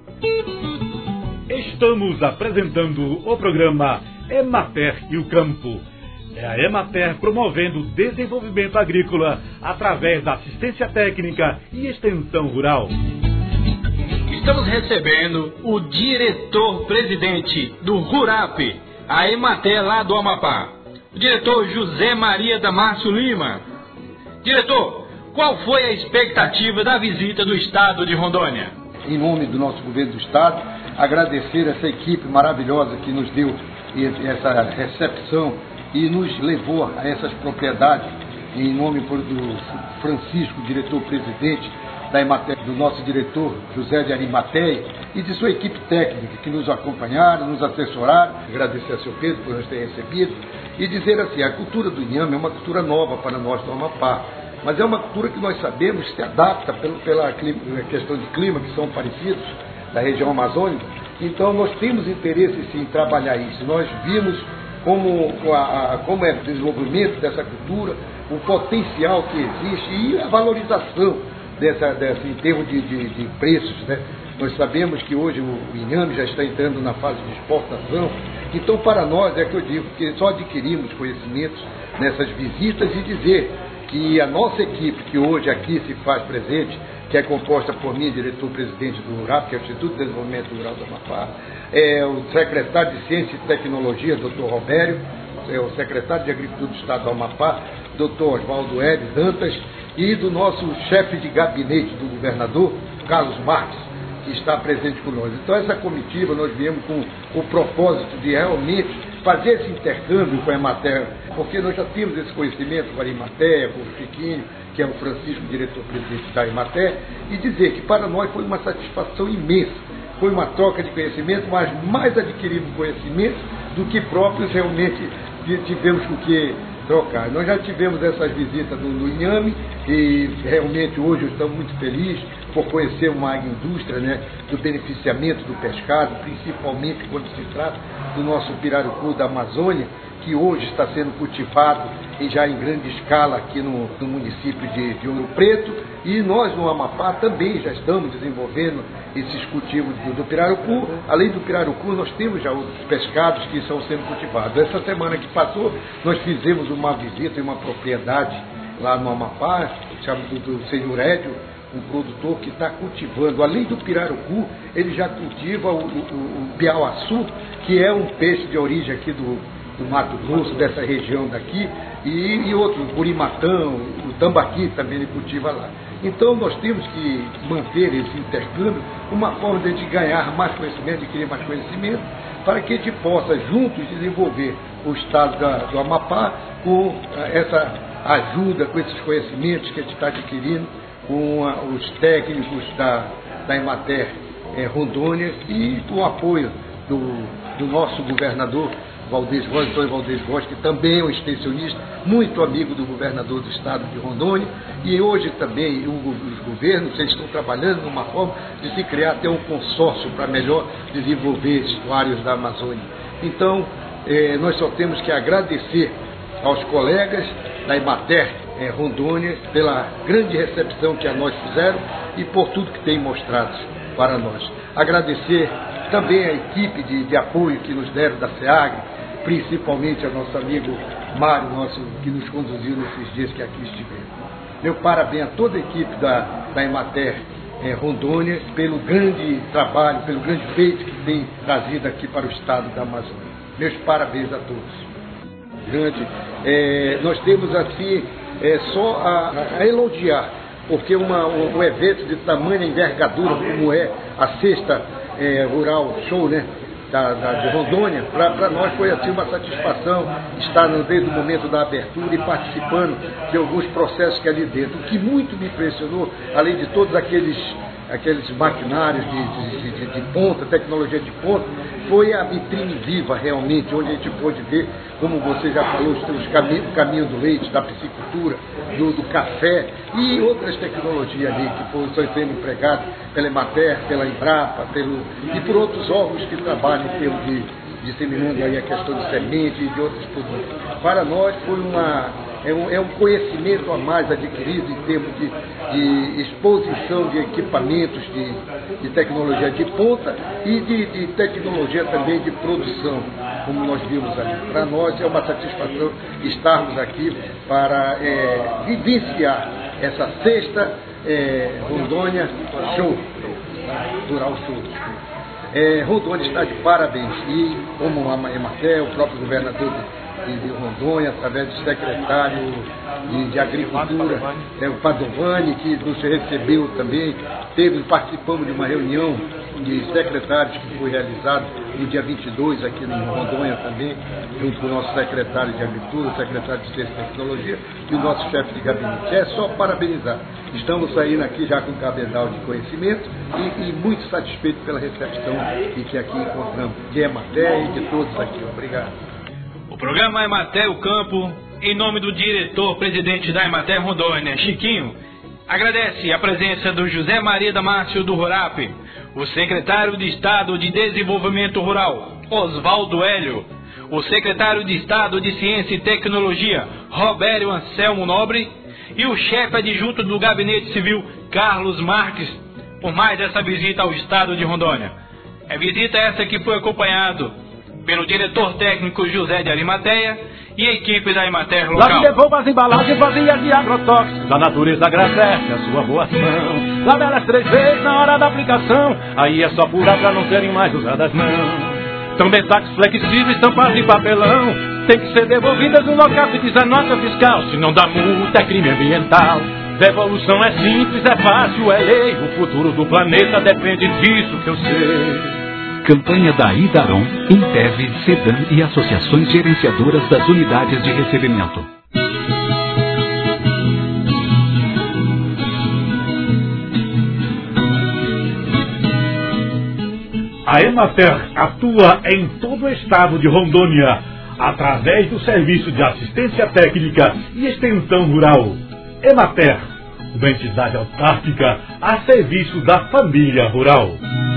Estamos apresentando o programa Emater e o Campo. É a Emater promovendo o desenvolvimento agrícola através da assistência técnica e extensão rural. Estamos recebendo o diretor-presidente do RURAP, a Emater lá do Amapá, o diretor José Maria Damasio Lima. Diretor, qual foi a expectativa da visita do estado de Rondônia? Em nome do nosso governo do estado, agradecer essa equipe maravilhosa que nos deu essa recepção e nos levou a essas propriedades, em nome do Francisco, diretor-presidente, da Emater, do nosso diretor José de Arimateia e de sua equipe técnica que nos acompanharam, nos assessoraram. Agradecer ao seu Pedro por nos ter recebido e dizer assim, a cultura do inhame é uma cultura nova para nós do Amapá, mas é uma cultura que nós sabemos se adapta pelo, pela clima, questão de clima, que são parecidos da região amazônica. Então nós temos interesse sim em trabalhar isso. Nós vimos como, a, a, como é o desenvolvimento dessa cultura, o potencial que existe e a valorização dessa, dessa em termos de, de, de preços, né? Nós sabemos que hoje o inhame já está entrando na fase de exportação. Então, para nós, é que eu digo que só adquirimos conhecimentos nessas visitas e dizer que a nossa equipe, que hoje aqui se faz presente, que é composta por mim, diretor-presidente do RURAP, que é o Instituto de Desenvolvimento Rural do Amapá, é o secretário de Ciência e Tecnologia, doutor Robério, é o secretário de Agricultura do Estado do Amapá, doutor Oswaldo L. Dantas, e do nosso chefe de gabinete do governador, Carlos Marques, que está presente conosco. Então, essa comitiva, nós viemos com o propósito de realmente fazer esse intercâmbio com a Emater, porque nós já temos esse conhecimento com a Emater, com o Chiquinho, que é o Francisco, diretor-presidente da Emater, e dizer que para nós foi uma satisfação imensa. Foi uma troca de conhecimento, mas mais adquirimos conhecimento do que próprios realmente tivemos com que trocar. Nós já tivemos essas visitas no, no inhame e realmente hoje estamos muito felizes por conhecer uma agroindústria, né, do beneficiamento do pescado, principalmente quando se trata do nosso pirarucu da Amazônia, que hoje está sendo cultivado e já em grande escala aqui no, no município de, de Ouro Preto, e nós no Amapá também já estamos desenvolvendo esses cultivos do, do pirarucu. Além do pirarucu, nós temos já outros pescados que estão sendo cultivados. Essa semana que passou, nós fizemos uma visita em uma propriedade lá no Amapá, chamado do, do senhor Édio, um produtor que está cultivando, além do pirarucu, ele já cultiva o, o, o piauaçu, que é um peixe de origem aqui do, do Mato Grosso, dessa região daqui, e, e outro, o curimatão, o tambaqui também ele cultiva lá. Então nós temos que manter esse intercâmbio, uma forma de ganhar mais conhecimento, de adquirir mais conhecimento, para que a gente possa juntos desenvolver o estado da, do Amapá com essa ajuda, com esses conhecimentos que a gente está adquirindo com a, os técnicos da, da Emater é, Rondônia e com o apoio do, do nosso governador Valdez Góes, Antônio Valdez Góes, que também é um extensionista, muito amigo do governador do estado de Rondônia, e hoje também o, os governos eles estão trabalhando numa forma de se criar até um consórcio para melhor desenvolver estuários da Amazônia. Então, eh, nós só temos que agradecer aos colegas da Emater eh, Rondônia pela grande recepção que a nós fizeram e por tudo que tem mostrado para nós. Agradecer também a equipe de, de apoio que nos deram da SEAGRE, principalmente ao nosso amigo Mário, nosso, que nos conduziu nesses dias que aqui estivemos. Meu parabéns a toda a equipe da, da Emater eh, Rondônia pelo grande trabalho, pelo grande feito que tem trazido aqui para o estado da Amazônia. Meus parabéns a todos. Grande, eh, nós temos assim eh, só a, a elogiar, porque uma, um, um evento de tamanha envergadura como é a sexta eh, Rural Show, né? Da, da, de Rondônia, para nós foi assim uma satisfação estar no, desde o momento da abertura e participando de alguns processos que ali dentro. O que muito me impressionou, além de todos aqueles, aqueles maquinários de, de, de, de ponta, tecnologia de ponta, foi a vitrine viva realmente, onde a gente pôde ver, como você já falou, os caminhos, o caminho do leite, da piscicultura, do, do café e outras tecnologias ali que foram sendo empregadas pela Emater, pela Embrapa, pelo, e por outros órgãos que trabalham em termos de disseminando aí a questão de semente e de outros produtos. Para nós foi uma, é, um, é um conhecimento a mais adquirido em termos de, de exposição de equipamentos de, de tecnologia de ponta e de, de tecnologia também de produção, como nós vimos ali. Para nós é uma satisfação estarmos aqui para é, vivenciar essa sexta é, Rondônia Show, Rural Show. É, Rondônia está de parabéns e, como a Emater, o próprio governador de Rondônia, através do secretário de, de Agricultura, é, o Padovani, que nos recebeu também. Teve, participamos de uma reunião de secretários que foi realizada no dia vinte e dois aqui em Rondônia também, junto com o nosso secretário de Agricultura, o secretário de Ciência e Tecnologia e o nosso chefe de gabinete. É só parabenizar. Estamos saindo aqui já com um cabedal de conhecimento e, e muito satisfeitos pela recepção que, que aqui encontramos, de Emater e de todos aqui. Obrigado. O programa Emater o Campo, em nome do diretor-presidente da Emater Rondônia, Chiquinho, agradece a presença do José Maria Damasio do RURAP, o secretário de Estado de Desenvolvimento Rural, Oswaldo Hélio, o secretário de Estado de Ciência e Tecnologia, Robério Anselmo Nobre, e o chefe adjunto do Gabinete Civil, Carlos Marques, por mais essa visita ao Estado de Rondônia. É visita essa que foi acompanhado pelo diretor técnico José de Arimateia e a equipe da Emater local. Lá devolva as embalagens vazias de agrotóxicos, a natureza agradece a sua boa ação. Lave elas três vezes na hora da aplicação, aí é só apurar pra não serem mais usadas não. Também saques flexíveis, tampas de papelão, tem que ser devolvidas no local que diz a nota fiscal, se não dá multa é crime ambiental. Devolução é simples, é fácil, é lei, o futuro do planeta depende disso que eu sei. Campanha da Idaron, Intev, Sedan e associações gerenciadoras das unidades de recebimento. A Emater atua em todo o estado de Rondônia, através do Serviço de Assistência Técnica e Extensão Rural. Emater, uma entidade autárquica a serviço da família rural.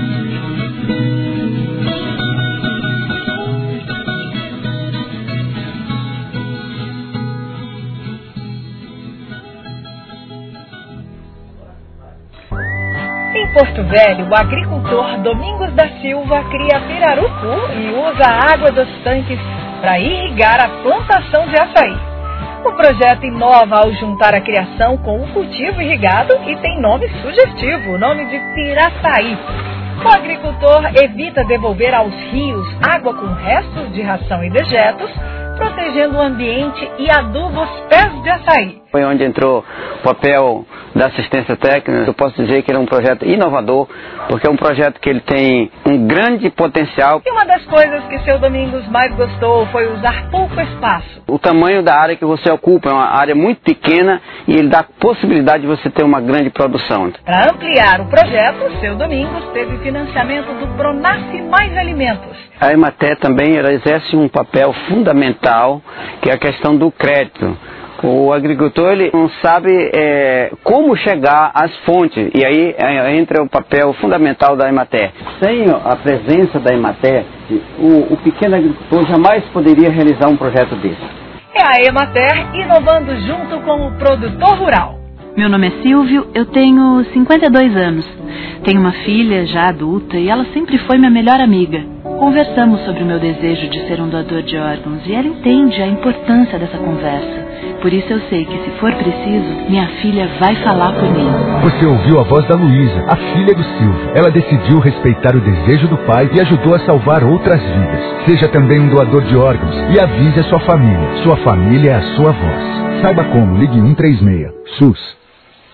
Em Porto Velho, o agricultor Domingos da Silva cria pirarucu e usa a água dos tanques para irrigar a plantação de açaí. O projeto inova ao juntar a criação com o cultivo irrigado e tem nome sugestivo, o nome de Piraçaí. O agricultor evita devolver aos rios água com restos de ração e dejetos, protegendo o ambiente e aduba os pés de açaí. Foi onde entrou o papel da assistência técnica. Eu posso dizer que ele é um projeto inovador, porque é um projeto que ele tem um grande potencial. E uma das coisas que seu Domingos mais gostou foi usar pouco espaço. O tamanho da área que você ocupa é uma área muito pequena e ele dá possibilidade de você ter uma grande produção. Para ampliar o projeto, seu Domingos teve financiamento do Pronaf Mais Alimentos. A Emater também ela exerce um papel fundamental, que é a questão do crédito. O agricultor ele não sabe é, como chegar às fontes, e aí é, entra o papel fundamental da Emater. Sem a presença da Emater, o, o pequeno agricultor jamais poderia realizar um projeto desse. É a Emater inovando junto com o produtor rural. Meu nome é Silvio, eu tenho cinquenta e dois anos. Tenho uma filha já adulta e ela sempre foi minha melhor amiga. Conversamos sobre o meu desejo de ser um doador de órgãos e ela entende a importância dessa conversa. Por isso eu sei que, se for preciso, minha filha vai falar por mim. Você ouviu a voz da Luísa, a filha do Silvio. Ela decidiu respeitar o desejo do pai e ajudou a salvar outras vidas. Seja também um doador de órgãos e avise a sua família. Sua família é a sua voz. Saiba como, ligue um três seis. SUS.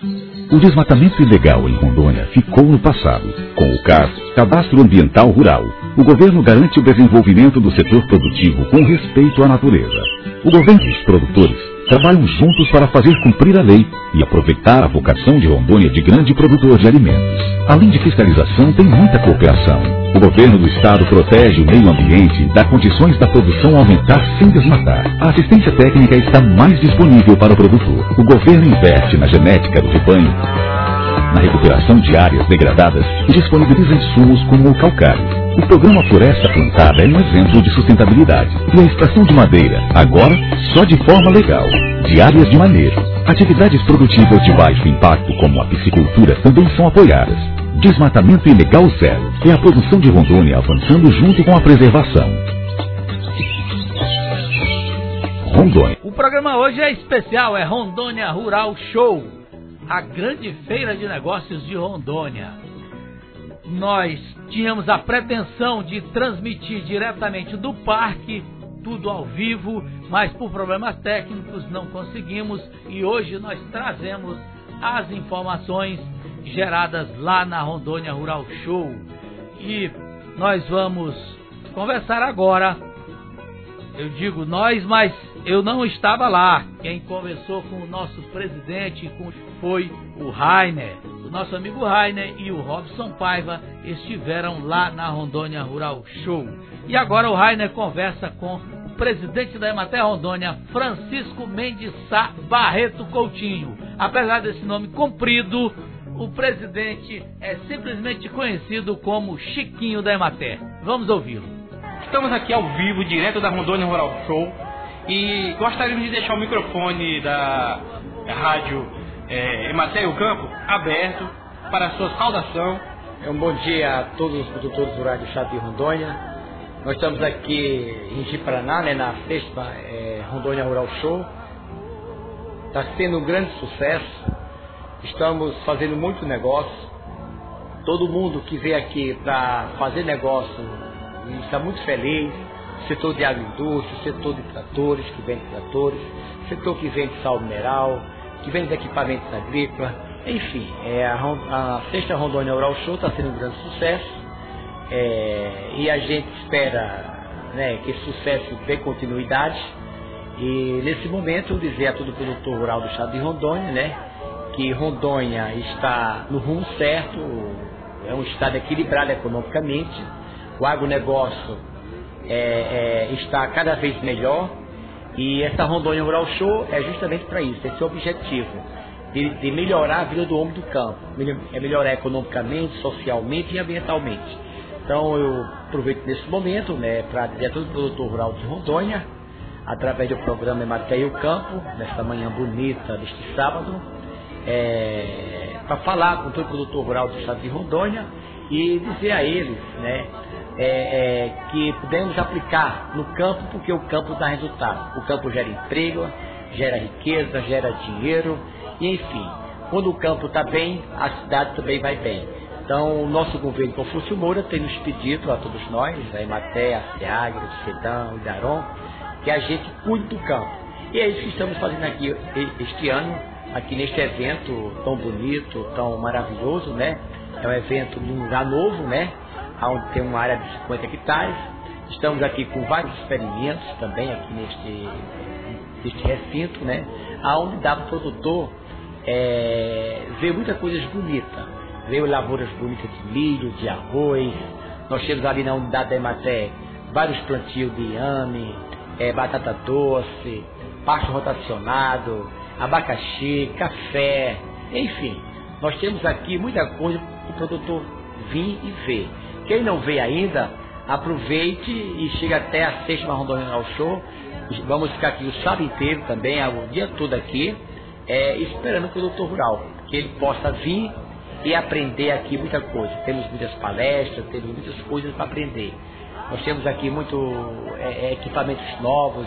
O desmatamento ilegal em Rondônia ficou no passado. Com o CARS, Cadastro Ambiental Rural, o governo garante o desenvolvimento do setor produtivo com respeito à natureza. O governo e os produtores trabalham juntos para fazer cumprir a lei e aproveitar a vocação de Rondônia de grande produtor de alimentos. Além de fiscalização, tem muita cooperação. O governo do estado protege o meio ambiente e dá condições da produção aumentar sem desmatar. A assistência técnica está mais disponível para o produtor. O governo investe na genética do rebanho, na recuperação de áreas degradadas e disponibiliza insumos como o calcário. O programa Floresta Plantada é um exemplo de sustentabilidade. E a extração de madeira, agora só de forma legal, de áreas de manejo. Atividades produtivas de baixo impacto, como a piscicultura, também são apoiadas. Desmatamento ilegal zero é a produção de Rondônia avançando junto com a preservação. Rondônia. O programa hoje é especial, é Rondônia Rural Show, a grande feira de negócios de Rondônia. Nós tínhamos a pretensão de transmitir diretamente do parque tudo ao vivo, mas por problemas técnicos não conseguimos e hoje nós trazemos as informações geradas lá na Rondônia Rural Show. E nós vamos conversar agora, eu digo nós, mas eu não estava lá. Quem conversou com o nosso presidente foi o Rainer. O nosso amigo Rainer e o Robson Paiva estiveram lá na Rondônia Rural Show. E agora o Rainer conversa com o presidente da Emater Rondônia, Francisco Mendes Sá Barreto Coutinho. Apesar desse nome comprido, o presidente é simplesmente conhecido como Chiquinho da Emater. Vamos ouvi-lo. Estamos aqui ao vivo, direto da Rondônia Rural Show, e gostaríamos de deixar o microfone da rádio é, Emater e o Campo aberto para a sua saudação. É um bom dia a todos os produtores rurais do estado de Rondônia. Nós estamos aqui em Ji-Paraná, né, na sexta é, Rondônia Rural Show. Está sendo um grande sucesso. Estamos fazendo muito negócio. Todo mundo que veio aqui para fazer negócio está muito feliz. Setor de agroindústria, setor de tratores, que vende tratores, setor que vende sal mineral, que vende equipamentos agrícolas. Enfim, é, a, a sexta Rondônia Rural Show está sendo um grande sucesso. É, e a gente espera, né, que esse sucesso dê continuidade. E nesse momento eu dizer a todo produtor rural do estado de Rondônia, né, que Rondônia está no rumo certo, é um estado equilibrado economicamente, o agronegócio é, é, está cada vez melhor, e essa Rondônia Rural Show é justamente para isso, esse é o objetivo, de, de melhorar a vida do homem do campo, é melhorar economicamente, socialmente e ambientalmente. Então eu aproveito nesse momento, né, para dizer a todo produtor rural de Rondônia, através do programa Emater e o Campo, nesta manhã bonita deste sábado, é, para falar com todo produtor rural do estado de Rondônia e dizer a eles, né, é, é, que podemos aplicar no campo, porque o campo dá resultado. O campo gera emprego, gera riqueza, gera dinheiro, e enfim, quando o campo está bem, a cidade também vai bem. Então, o nosso governo Confúcio Moura tem nos pedido a todos nós, a Emater, a SEAGRO, o SEDAM, o IDARON, que a gente cuide do campo. E é isso que estamos fazendo aqui este ano, aqui neste evento tão bonito, tão maravilhoso, né? É um evento de um lugar novo, né? Onde tem uma área de cinquenta hectares. Estamos aqui com vários experimentos também aqui neste, neste recinto, né? Onde dá para o produtor é, ver muitas coisas bonitas. Ver lavouras bonitas de milho, de arroz. Nós temos ali na unidade da Emater vários plantios de inhame, é, batata doce, pasto rotacionado, abacaxi, café, enfim. Nós temos aqui muita coisa para o produtor vir e ver. Quem não vê ainda, aproveite e chega até a sexta Rondônia Rural Show. Vamos ficar aqui o sábado inteiro também, o dia todo aqui, é, esperando o produtor rural, que ele possa vir e aprender aqui muita coisa. Temos muitas palestras, temos muitas coisas para aprender. Nós temos aqui muito é, equipamentos novos,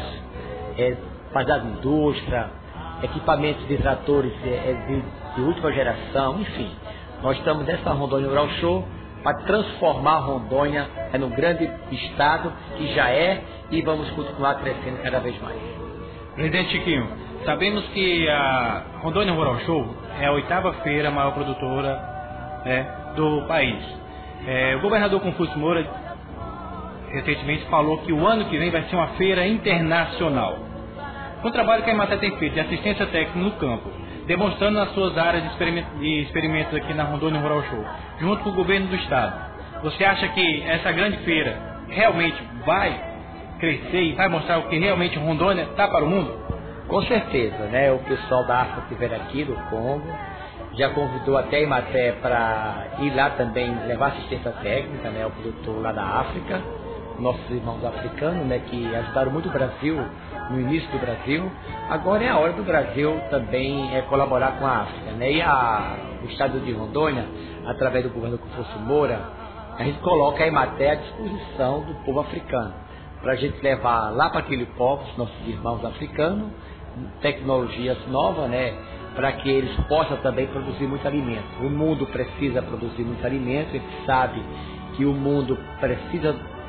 é, para a indústria, equipamentos de tratores é, de, de última geração, enfim. Nós estamos nessa Rondônia Rural Show para transformar a Rondônia é, num grande estado que já é, e vamos continuar crescendo cada vez mais. Presidente Chiquinho, sabemos que a Rondônia Rural Show é a oitava feira maior produtora é, do país. É, o governador Confúcio Moura recentemente falou que o ano que vem vai ser uma feira internacional. Com o trabalho que a Emater tem feito de assistência técnica no campo, demonstrando nas suas áreas de, experiment de experimentos aqui na Rondônia Rural Show, junto com o governo do estado, você acha que essa grande feira realmente vai crescer e vai mostrar o que realmente Rondônia está para o mundo? Com certeza, né? O pessoal da África que vem aqui do Congo já convidou até a Emater para ir lá também levar assistência técnica, né? O produtor lá da África, nossos irmãos africanos, né? Que ajudaram muito o Brasil no início do Brasil. Agora é a hora do Brasil também é, colaborar com a África, né? E a, o estado de Rondônia, através do governo Confúcio Moura, a gente coloca a Emater à disposição do povo africano, para a gente levar lá para aquele povo, os nossos irmãos africanos, tecnologias novas, né? Para que eles possam também produzir muito alimento. O mundo precisa produzir muito alimento, a gente sabe que o mundo precisa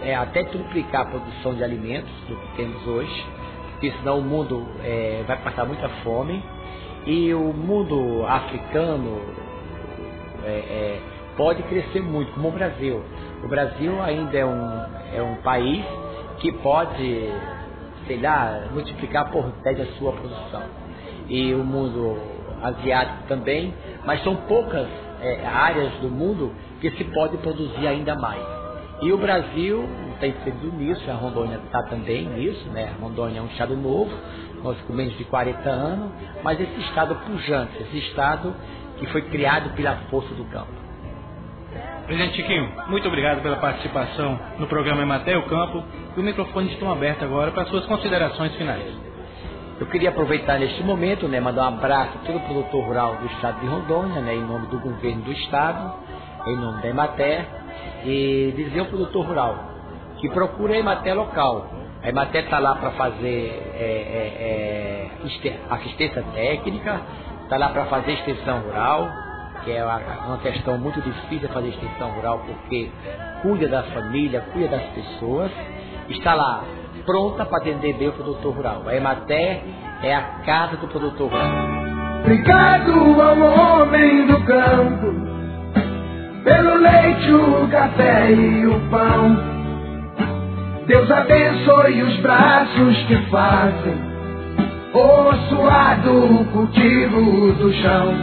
é, até triplicar a produção de alimentos do que temos hoje, porque senão o mundo é, vai passar muita fome, e o mundo africano é, é, pode crescer muito, como o Brasil. O Brasil ainda é um, é um país que pode, sei lá, multiplicar por dez a sua produção. E o mundo asiático também, mas são poucas é, áreas do mundo que se pode produzir ainda mais. E o Brasil tem sido nisso, a Rondônia está também nisso, né? A Rondônia é um estado novo, nós com menos de quarenta anos, mas esse estado pujante, esse estado que foi criado pela força do campo. Presidente Chiquinho, muito obrigado pela participação no programa Emater o Campo, e o microfone está aberto agora para suas considerações finais. Eu queria aproveitar neste momento, né, mandar um abraço a todo o produtor rural do estado de Rondônia, né, em nome do governo do estado, em nome da Emater, e dizer ao produtor rural que procure a Emater local. A Emater está lá para fazer é, é, é, assistência técnica, está lá para fazer extensão rural, que é uma questão muito difícil fazer extensão rural, porque cuida da família, cuida das pessoas, está lá pronta para atender bem o produtor rural. A Emater é a casa do produtor rural. Obrigado ao homem do campo, pelo leite, o café e o pão. Deus abençoe os braços que fazem o suado cultivo do chão.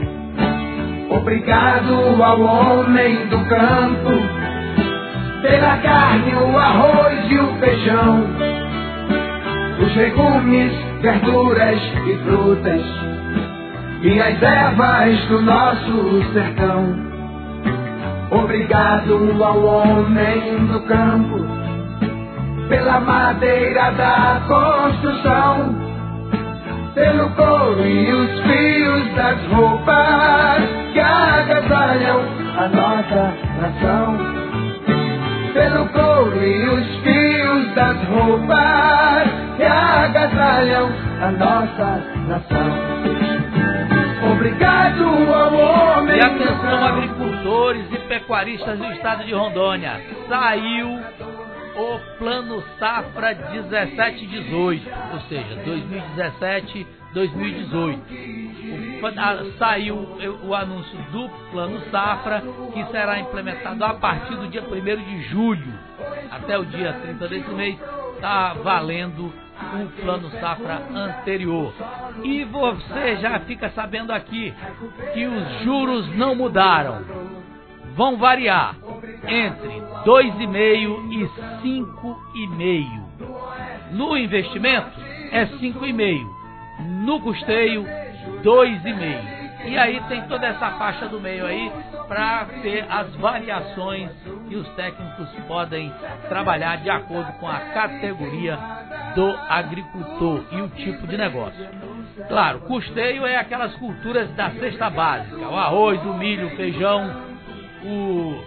Obrigado ao homem do campo, pela carne, o arroz e o feijão, os legumes, verduras e frutas, e as ervas do nosso sertão. Obrigado ao homem do campo, pela madeira da construção, pelo couro e os fios das roupas que agasalham a nossa nação. Pelo couro e os fios das roupas que agasalham a nossa nação. Obrigado ao homem. E atenção, agricultores e pecuaristas do estado de Rondônia, saiu o Plano Safra dezessete dezoito, ou seja, dois mil e dezessete dois mil e dezoito. Saiu o anúncio do Plano Safra, que será implementado a partir do dia primeiro de julho. Até o dia trinta desse mês está valendo o Plano Safra anterior. E você já fica sabendo aqui que os juros não mudaram. Vão variar entre dois vírgula cinco e cinco vírgula cinco. No investimento é cinco vírgula cinco. No custeio, dois vírgula cinco. E aí tem toda essa faixa do meio aí para ter as variações que os técnicos podem trabalhar de acordo com a categoria do agricultor e o tipo de negócio. Claro, custeio é aquelas culturas da cesta básica, o arroz, o milho, o feijão, o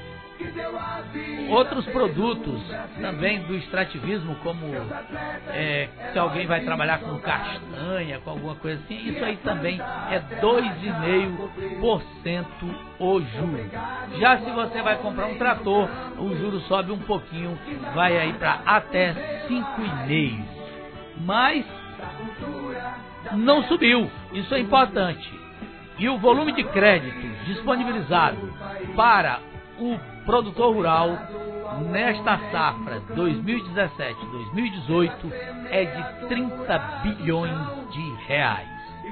outros produtos também do extrativismo, como é, se alguém vai trabalhar com castanha, com alguma coisa assim, isso aí também é dois vírgula cinco por cento o juro. Já se você vai comprar um trator, o juro sobe um pouquinho, vai aí para até cinco vírgula cinco. Mas não subiu, isso é importante. E o volume de crédito disponibilizado para o produtor rural nesta safra dois mil e dezessete dois mil e dezoito é de trinta bilhões de reais.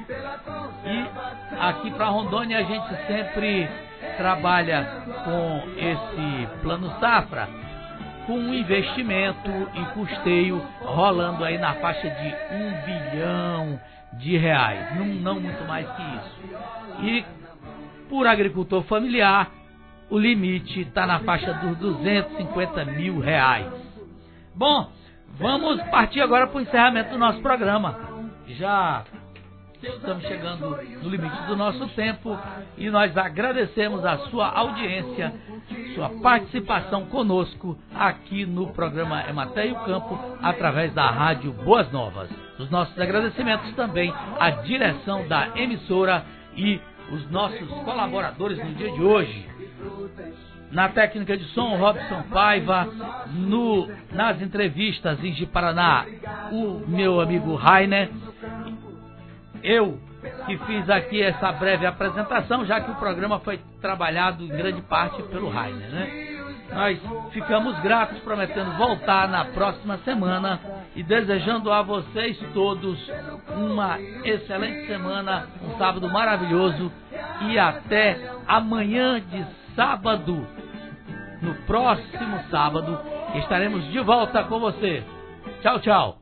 E aqui para Rondônia a gente sempre trabalha com esse Plano Safra com um investimento e custeio rolando aí na faixa de um bilhão de reais, não, não muito mais que isso. E por agricultor familiar o limite está na faixa dos duzentos e cinquenta mil reais. Bom, vamos partir agora para o encerramento do nosso programa. Já estamos chegando no limite do nosso tempo e nós agradecemos a sua audiência, sua participação conosco aqui no programa Emater o Campo, através da Rádio Boas Novas. Os nossos agradecimentos também à direção da emissora e os nossos colaboradores no dia de hoje. Na técnica de som, Robson Paiva. No, nas entrevistas em Ji-Paraná, o meu amigo Rainer. Eu que fiz aqui essa breve apresentação, já que o programa foi trabalhado em grande parte pelo Rainer, né? Nós ficamos gratos, prometendo voltar na próxima semana e desejando a vocês todos uma excelente semana, um sábado maravilhoso e até amanhã de sábado. No próximo sábado estaremos de volta com você. Tchau, tchau.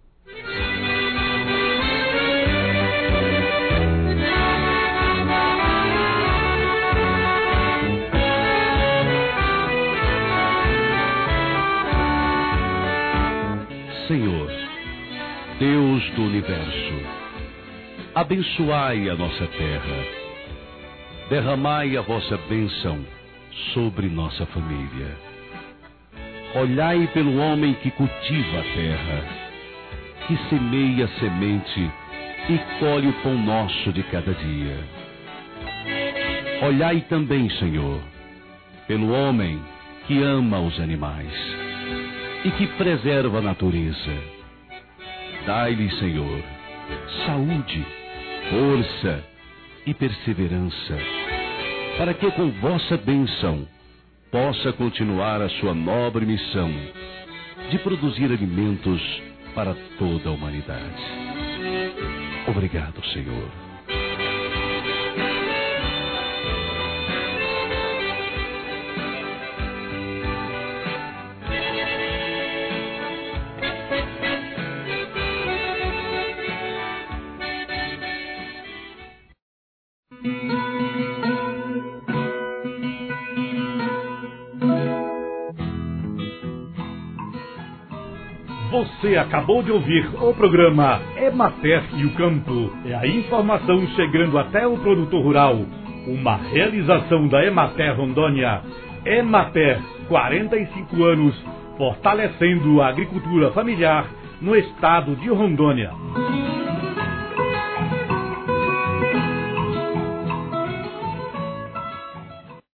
Senhor, Deus do universo, abençoai a nossa terra, derramai a vossa bênção sobre nossa família. Olhai pelo homem que cultiva a terra, que semeia a semente e colhe o pão nosso de cada dia. Olhai também, Senhor, pelo homem que ama os animais e que preserva a natureza. Dai-lhe, Senhor, saúde, força e perseverança, para que com vossa bênção possa continuar a sua nobre missão de produzir alimentos para toda a humanidade. Obrigado, Senhor. Você acabou de ouvir o programa Emater e o Campo. É a informação chegando até o produtor rural. Uma realização da Emater Rondônia. Emater, quarenta e cinco anos, fortalecendo a agricultura familiar no estado de Rondônia.